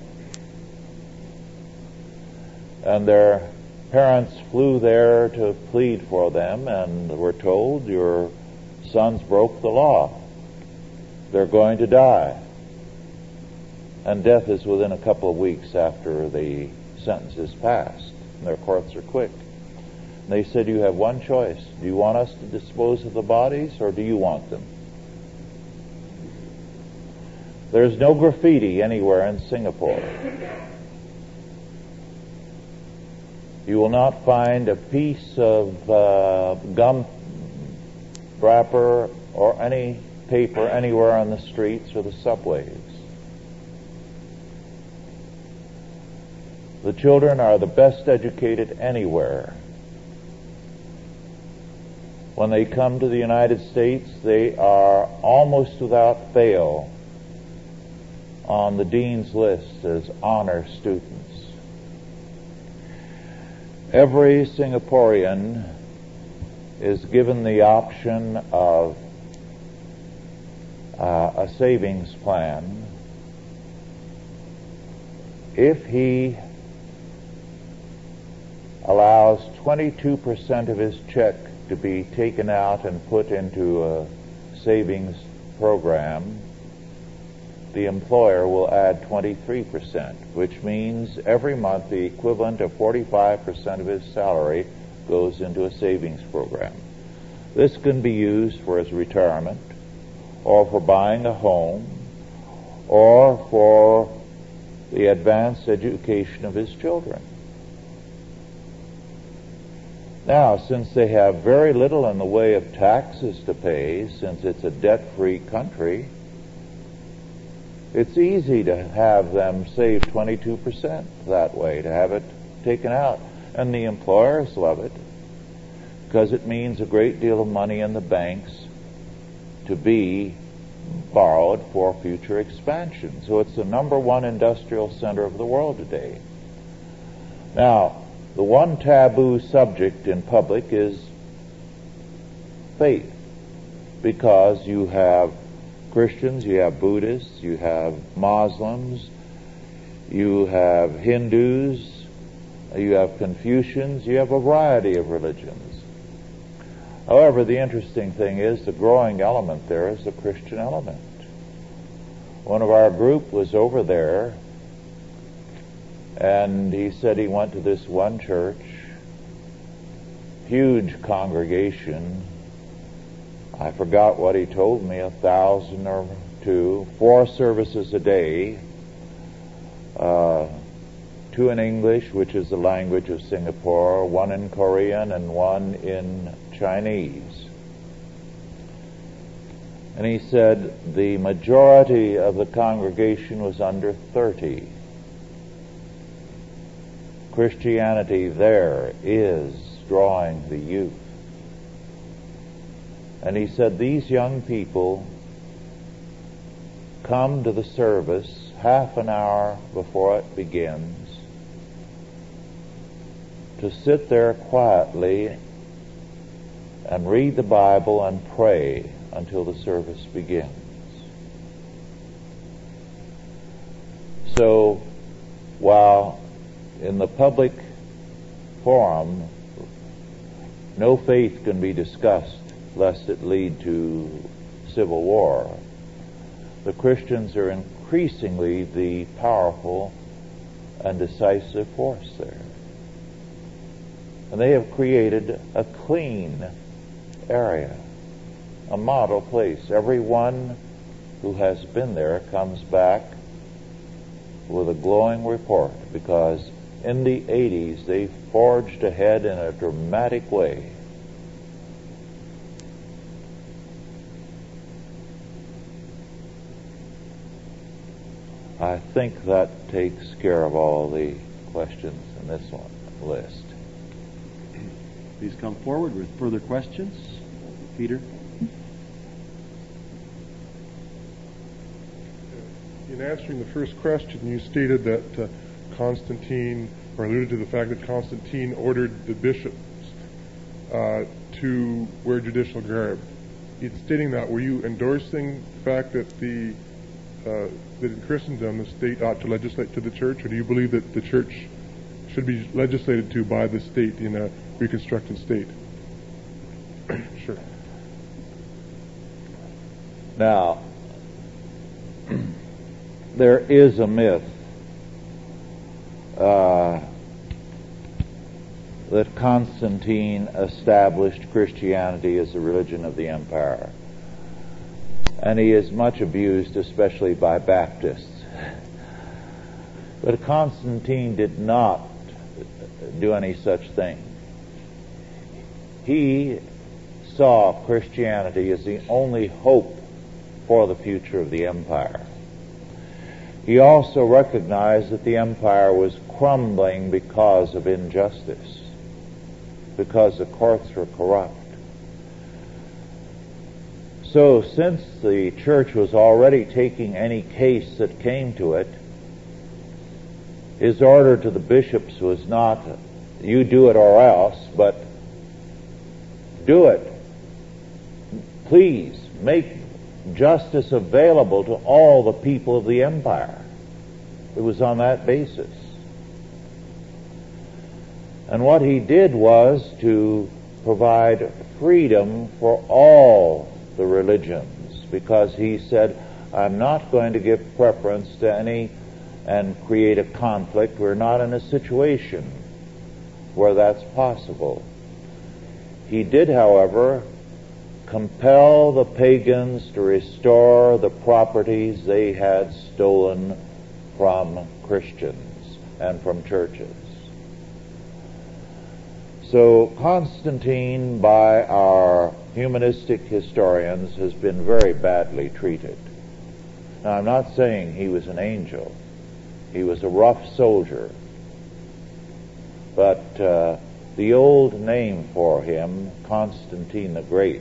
And their parents flew there to plead for them, and were told, your sons broke the law. They're going to die. And death is within a couple of weeks after the sentence is passed. And their courts are quick. And they said, you have one choice. Do you want us to dispose of the bodies, or do you want them? There's no graffiti anywhere in Singapore. You will not find a piece of uh, gum wrapper or any paper anywhere on the streets or the subways. The children are the best educated anywhere. When they come to the United States, they are almost without fail on the dean's list as honor students. Every Singaporean is given the option of uh, a savings plan if he allows twenty-two percent of his check to be taken out and put into a savings program. The employer will add twenty-three percent, which means every month the equivalent of forty-five percent of his salary goes into a savings program. This can be used for his retirement, or for buying a home, or for the advanced education of his children. Now, since they have very little in the way of taxes to pay, since it's a debt-free country, it's easy to have them save twenty-two percent that way, to have it taken out. And the employers love it, because it means a great deal of money in the banks to be borrowed for future expansion. So it's the number one industrial center of the world today. Now, the one taboo subject in public is faith, because you have Christians, you have Buddhists, you have Muslims, you have Hindus, you have Confucians, you have a variety of religions. However, the interesting thing is the growing element there is the Christian element. One of our group was over there, and he said he went to this one church, huge congregation, I forgot what he told me, a thousand or two, four services a day, uh, two in English, which is the language of Singapore, one in Korean, and one in Chinese. And he said the majority of the congregation was under thirty. Christianity there is drawing the youth. And he said these young people come to the service half an hour before it begins to sit there quietly and read the Bible and pray until the service begins. So, while in the public forum no faith can be discussed lest it lead to civil war, the Christians are increasingly the powerful and decisive force there. And they have created a clean area, a model place. Everyone who has been there comes back with a glowing report, because in the eighties they forged ahead in a dramatic way. I think that takes care of all the questions in this one list. Please come forward with further questions. Peter? In answering the first question, you stated that uh, Constantine, or alluded to the fact that Constantine ordered the bishops uh, to wear judicial garb. In stating that, were you endorsing the fact that the uh, that in Christendom the state ought to legislate to the church, or do you believe that the church should be legislated to by the state in a reconstructed state? Sure. Now, there is a myth uh, that Constantine established Christianity as the religion of the empire. And he is much abused, especially by Baptists. But Constantine did not do any such thing. He saw Christianity as the only hope for the future of the empire. He also recognized that the empire was crumbling because of injustice, because the courts were corrupt. So, since the church was already taking any case that came to it, his order to the bishops was not, you do it or else, but do it. Please make justice available to all the people of the empire. It was on that basis. And what he did was to provide freedom for all the religions, because he said, I'm not going to give preference to any and create a conflict. We're not in a situation where that's possible. He did, however, compel the pagans to restore the properties they had stolen from Christians and from churches. So Constantine, by our humanistic historians, has been very badly treated. Now, I'm not saying he was an angel. He was a rough soldier. But uh, the old name for him, Constantine the Great,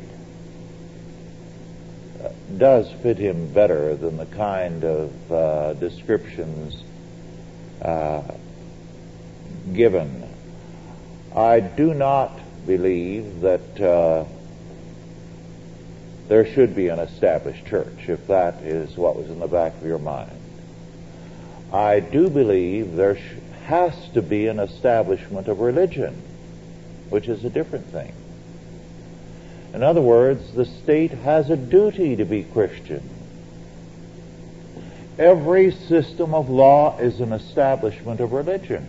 uh, does fit him better than the kind of uh, descriptions uh, given. I do not believe that uh, there should be an established church, if that is what was in the back of your mind. I do believe there sh- has to be an establishment of religion, which is a different thing. In other words, the state has a duty to be Christian. Every system of law is an establishment of religion,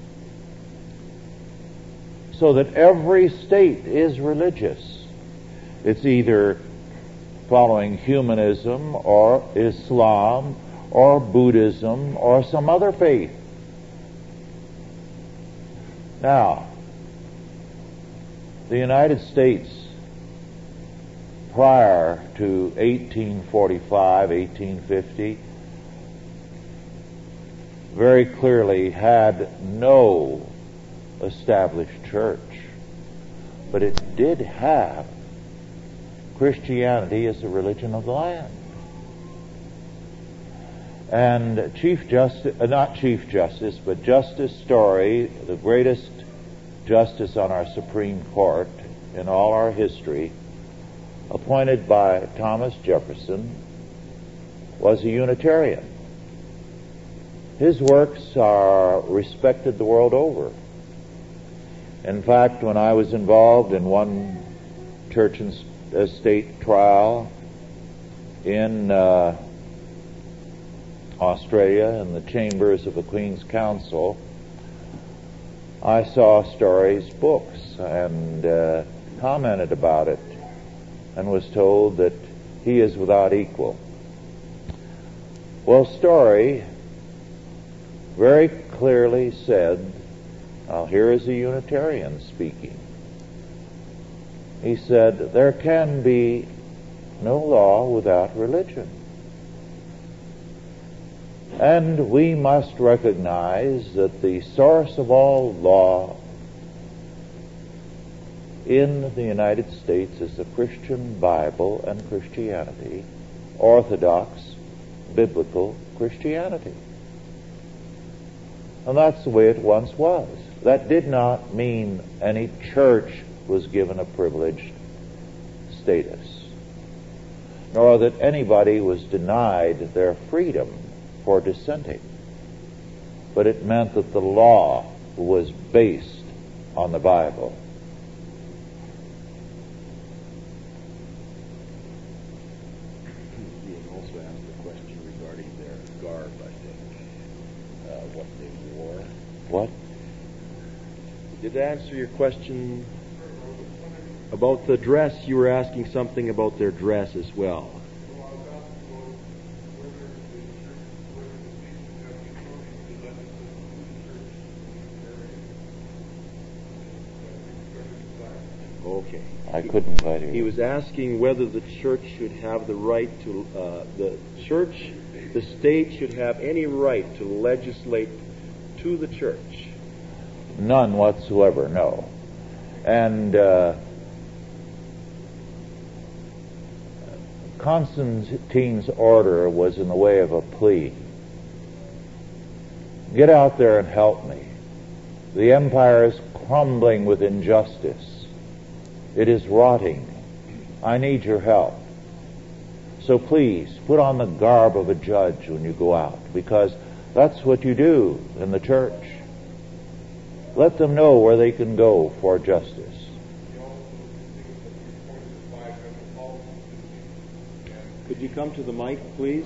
so that every state is religious. It's either following humanism or Islam or Buddhism or some other faith. Now, the United States prior to eighteen forty-five, eighteen fifty very clearly had no established church, but it did have Christianity as the religion of the land. And Chief Justice, uh, not Chief Justice, but Justice Story, the greatest justice on our Supreme Court in all our history, appointed by Thomas Jefferson, was a Unitarian. His works are respected the world over. In fact, when I was involved in one church and state trial in uh, Australia in the chambers of the Queen's Council, I saw Story's books and uh, commented about it and was told that he is without equal. Well, Story very clearly said, now here is a Unitarian speaking. He said, there can be no law without religion. And we must recognize that the source of all law in the United States is the Christian Bible and Christianity, Orthodox, biblical Christianity. And that's the way it once was. That did not mean any church was given a privileged status, nor that anybody was denied their freedom for dissenting. But it meant that the law was based on the Bible. Ian also asked a question regarding their garb, I think, uh, what they wore. What? Did that answer your question about the dress? You were asking something about their dress as well. Okay. I couldn't quite hear. He was asking whether the church should have the right to, uh, the church, the state should have any right to legislate to the church. None whatsoever, no. And uh, Constantine's order was in the way of a plea. Get out there and help me. The empire is crumbling with injustice. It is rotting. I need your help. So please, put on the garb of a judge when you go out, because that's what you do in the church. Let them know where they can go for justice. Could you come to the mic, please?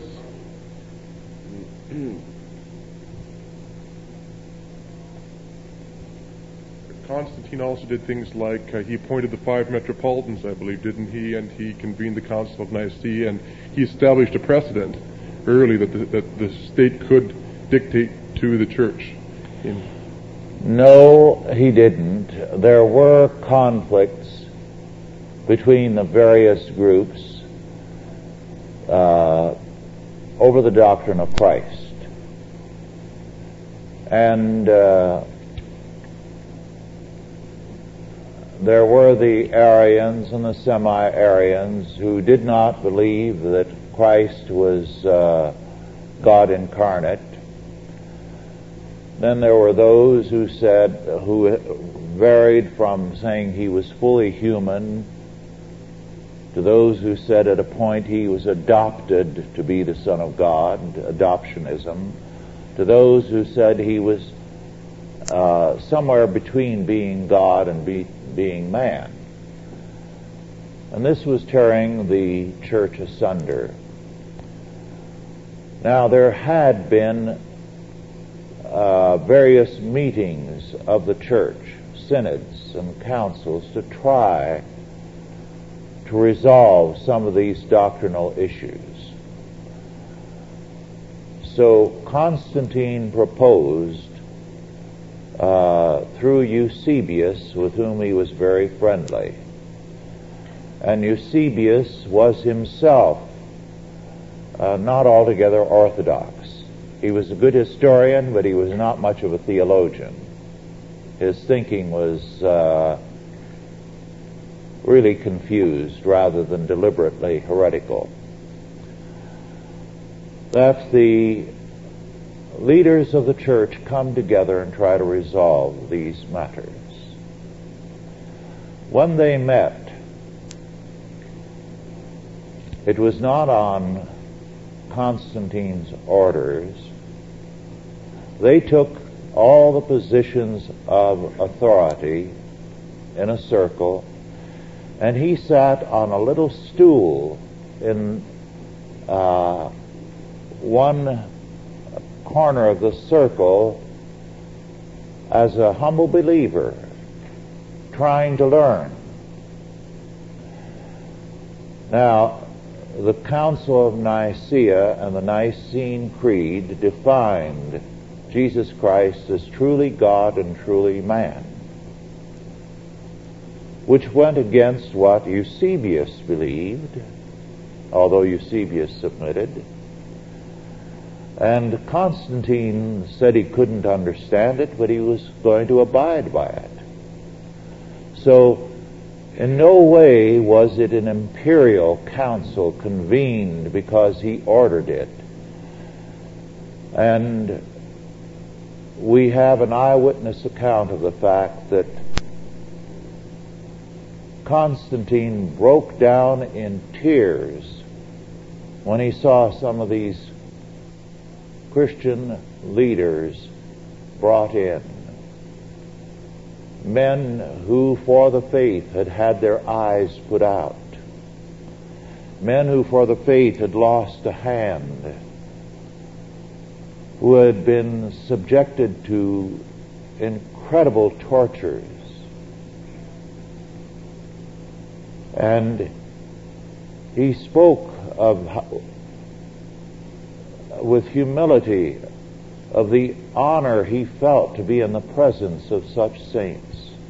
Constantine also did things like uh, he appointed the five metropolitans, I believe, didn't he? And he convened the Council of Nicaea, and he established a precedent early that the, that the state could dictate to the church. In No, he didn't. There were conflicts between the various groups uh, over the doctrine of Christ. And uh, there were the Arians and the semi-Arians who did not believe that Christ was uh, God incarnate. Then there were those who said, who varied from saying he was fully human to those who said at a point he was adopted to be the Son of God, adoptionism, to those who said he was uh, somewhere between being God and be, being man. And this was tearing the church asunder. Now, there had been uh, various meetings of the church, synods and councils, to try to to resolve some of these doctrinal issues. So Constantine proposed uh, through Eusebius, with whom he was very friendly. And Eusebius was himself uh, not altogether orthodox. He was a good historian, but he was not much of a theologian. His thinking was uh, really confused rather than deliberately heretical. That the leaders of the church come together and try to resolve these matters. When they met, it was not on Constantine's orders. They took all the positions of authority in a circle, and he sat on a little stool in uh, one corner of the circle as a humble believer trying to learn. Now, the Council of Nicaea and the Nicene Creed defined Jesus Christ as truly God and truly man, which went against what Eusebius believed, although Eusebius submitted. And Constantine said he couldn't understand it, but he was going to abide by it. So, in no way was it an imperial council convened because he ordered it. And we have an eyewitness account of the fact that Constantine broke down in tears when he saw some of these Christian leaders brought in. Men who for the faith had had their eyes put out. Men who for the faith had lost a hand. Who had been subjected to incredible tortures. And he spoke of how, with humility, of the honor he felt to be in the presence of such saints.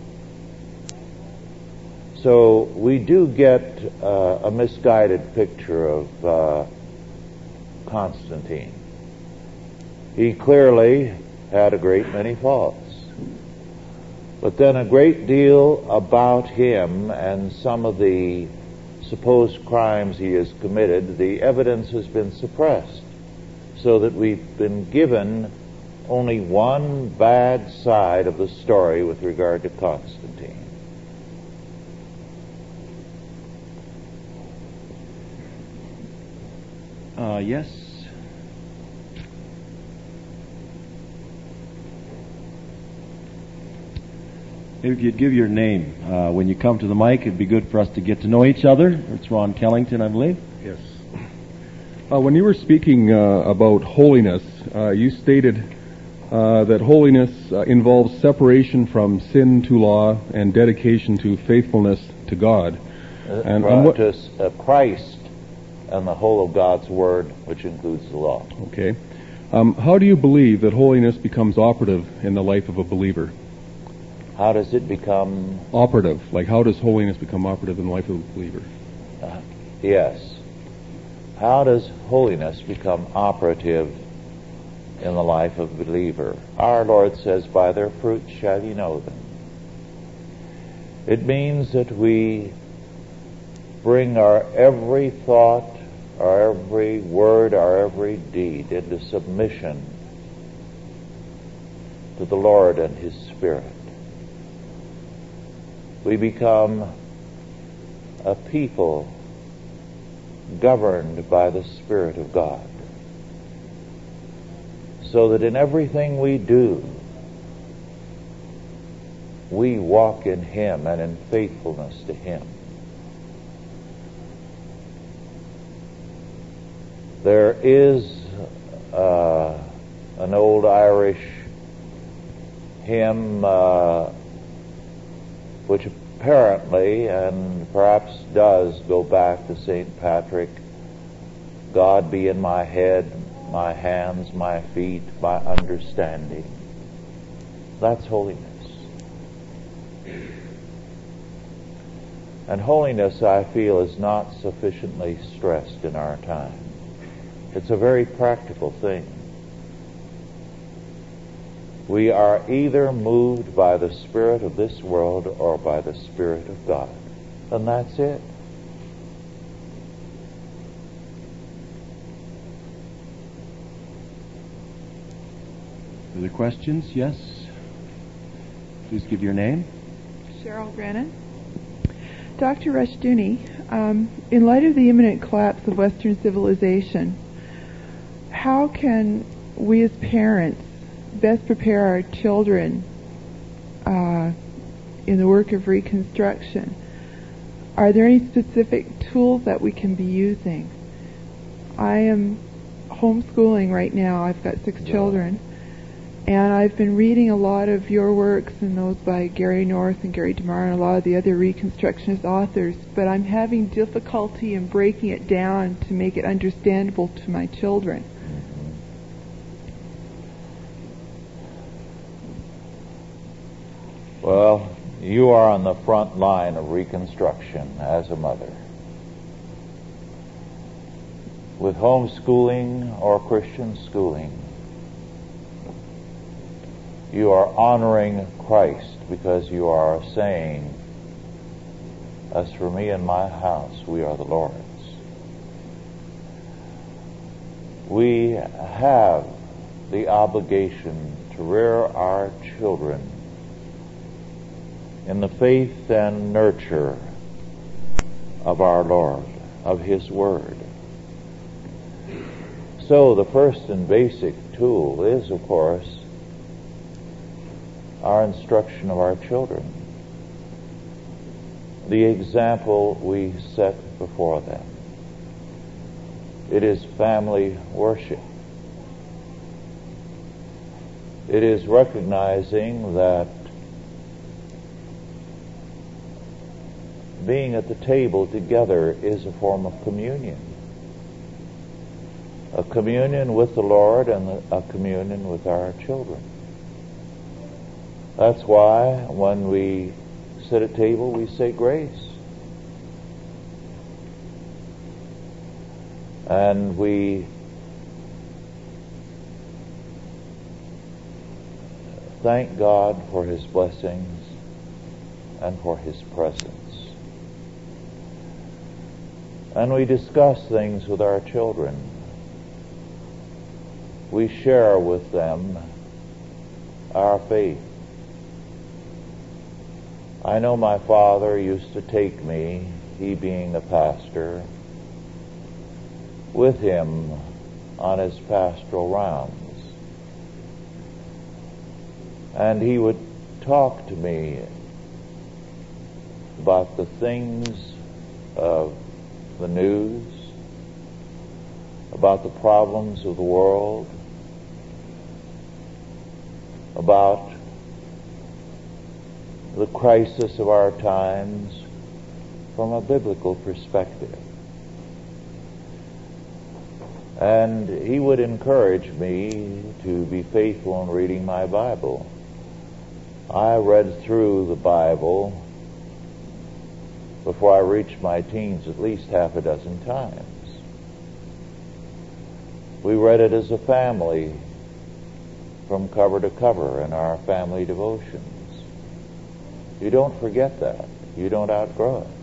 So we do get uh, a misguided picture of uh, Constantine. He clearly had a great many faults. But then a great deal about him and some of the supposed crimes he has committed, the evidence has been suppressed, so that we've been given only one bad side of the story with regard to Constantine. Uh, yes. Maybe if you'd give your name uh, when you come to the mic, it'd be good for us to get to know each other. It's Ron Kellington, I believe. Yes. Uh, when you were speaking uh, about holiness, uh, you stated uh, that holiness uh, involves separation from sin to law and dedication to faithfulness to God. Uh, and uh, what, to uh, Christ and the whole of God's Word, which includes the law. Okay. Um, how do you believe that holiness becomes operative in the life of a believer? How does it become operative? Like, how does holiness become operative in the life of a believer? Uh, yes. How does holiness become operative in the life of a believer? Our Lord says, by their fruits shall you know them. It means that we bring our every thought, our every word, our every deed into submission to the Lord and His Spirit. We become a people governed by the Spirit of God, so that in everything we do, we walk in Him and in faithfulness to Him. There is uh, an old Irish hymn uh, which apparently, and perhaps does, go back to Saint Patrick. God be in my head, my hands, my feet, my understanding. That's holiness. And holiness, I feel, is not sufficiently stressed in our time. It's a very practical thing. We are either moved by the spirit of this world or by the Spirit of God. And that's it. Further questions? Yes. Please give your name. Cheryl Brennan. Doctor Rushdoony, um, in light of the imminent collapse of Western civilization, how can we as parents best prepare our children uh, in the work of reconstruction? Are there any specific tools that we can be using? I am homeschooling right now. I've got six children. And I've been reading a lot of your works and those by Gary North and Gary DeMar and a lot of the other Reconstructionist authors, but I'm having difficulty in breaking it down to make it understandable to my children. Well, you are on the front line of Reconstruction as a mother. With homeschooling or Christian schooling, you are honoring Christ because you are saying, as for me and my house, we are the Lord's. We have the obligation to rear our children in the faith and nurture of our Lord, of His Word. So the first and basic tool is, of course, our instruction of our children, the example we set before them. It is family worship. It is recognizing that being at the table together is a form of communion. A communion with the Lord and a communion with our children. That's why when we sit at table, we say grace. And we thank God for His blessings and for His presence. And we discuss things with our children. We share with them our faith. I know my father used to take me, he being a pastor, with him on his pastoral rounds. And he would talk to me about the things of the news, about the problems of the world, about the crisis of our times from a biblical perspective. And he would encourage me to be faithful in reading my Bible. I read through the Bible before I reached my teens at least half a dozen times. We read it as a family from cover to cover in our family devotions. You don't forget that. You don't outgrow it.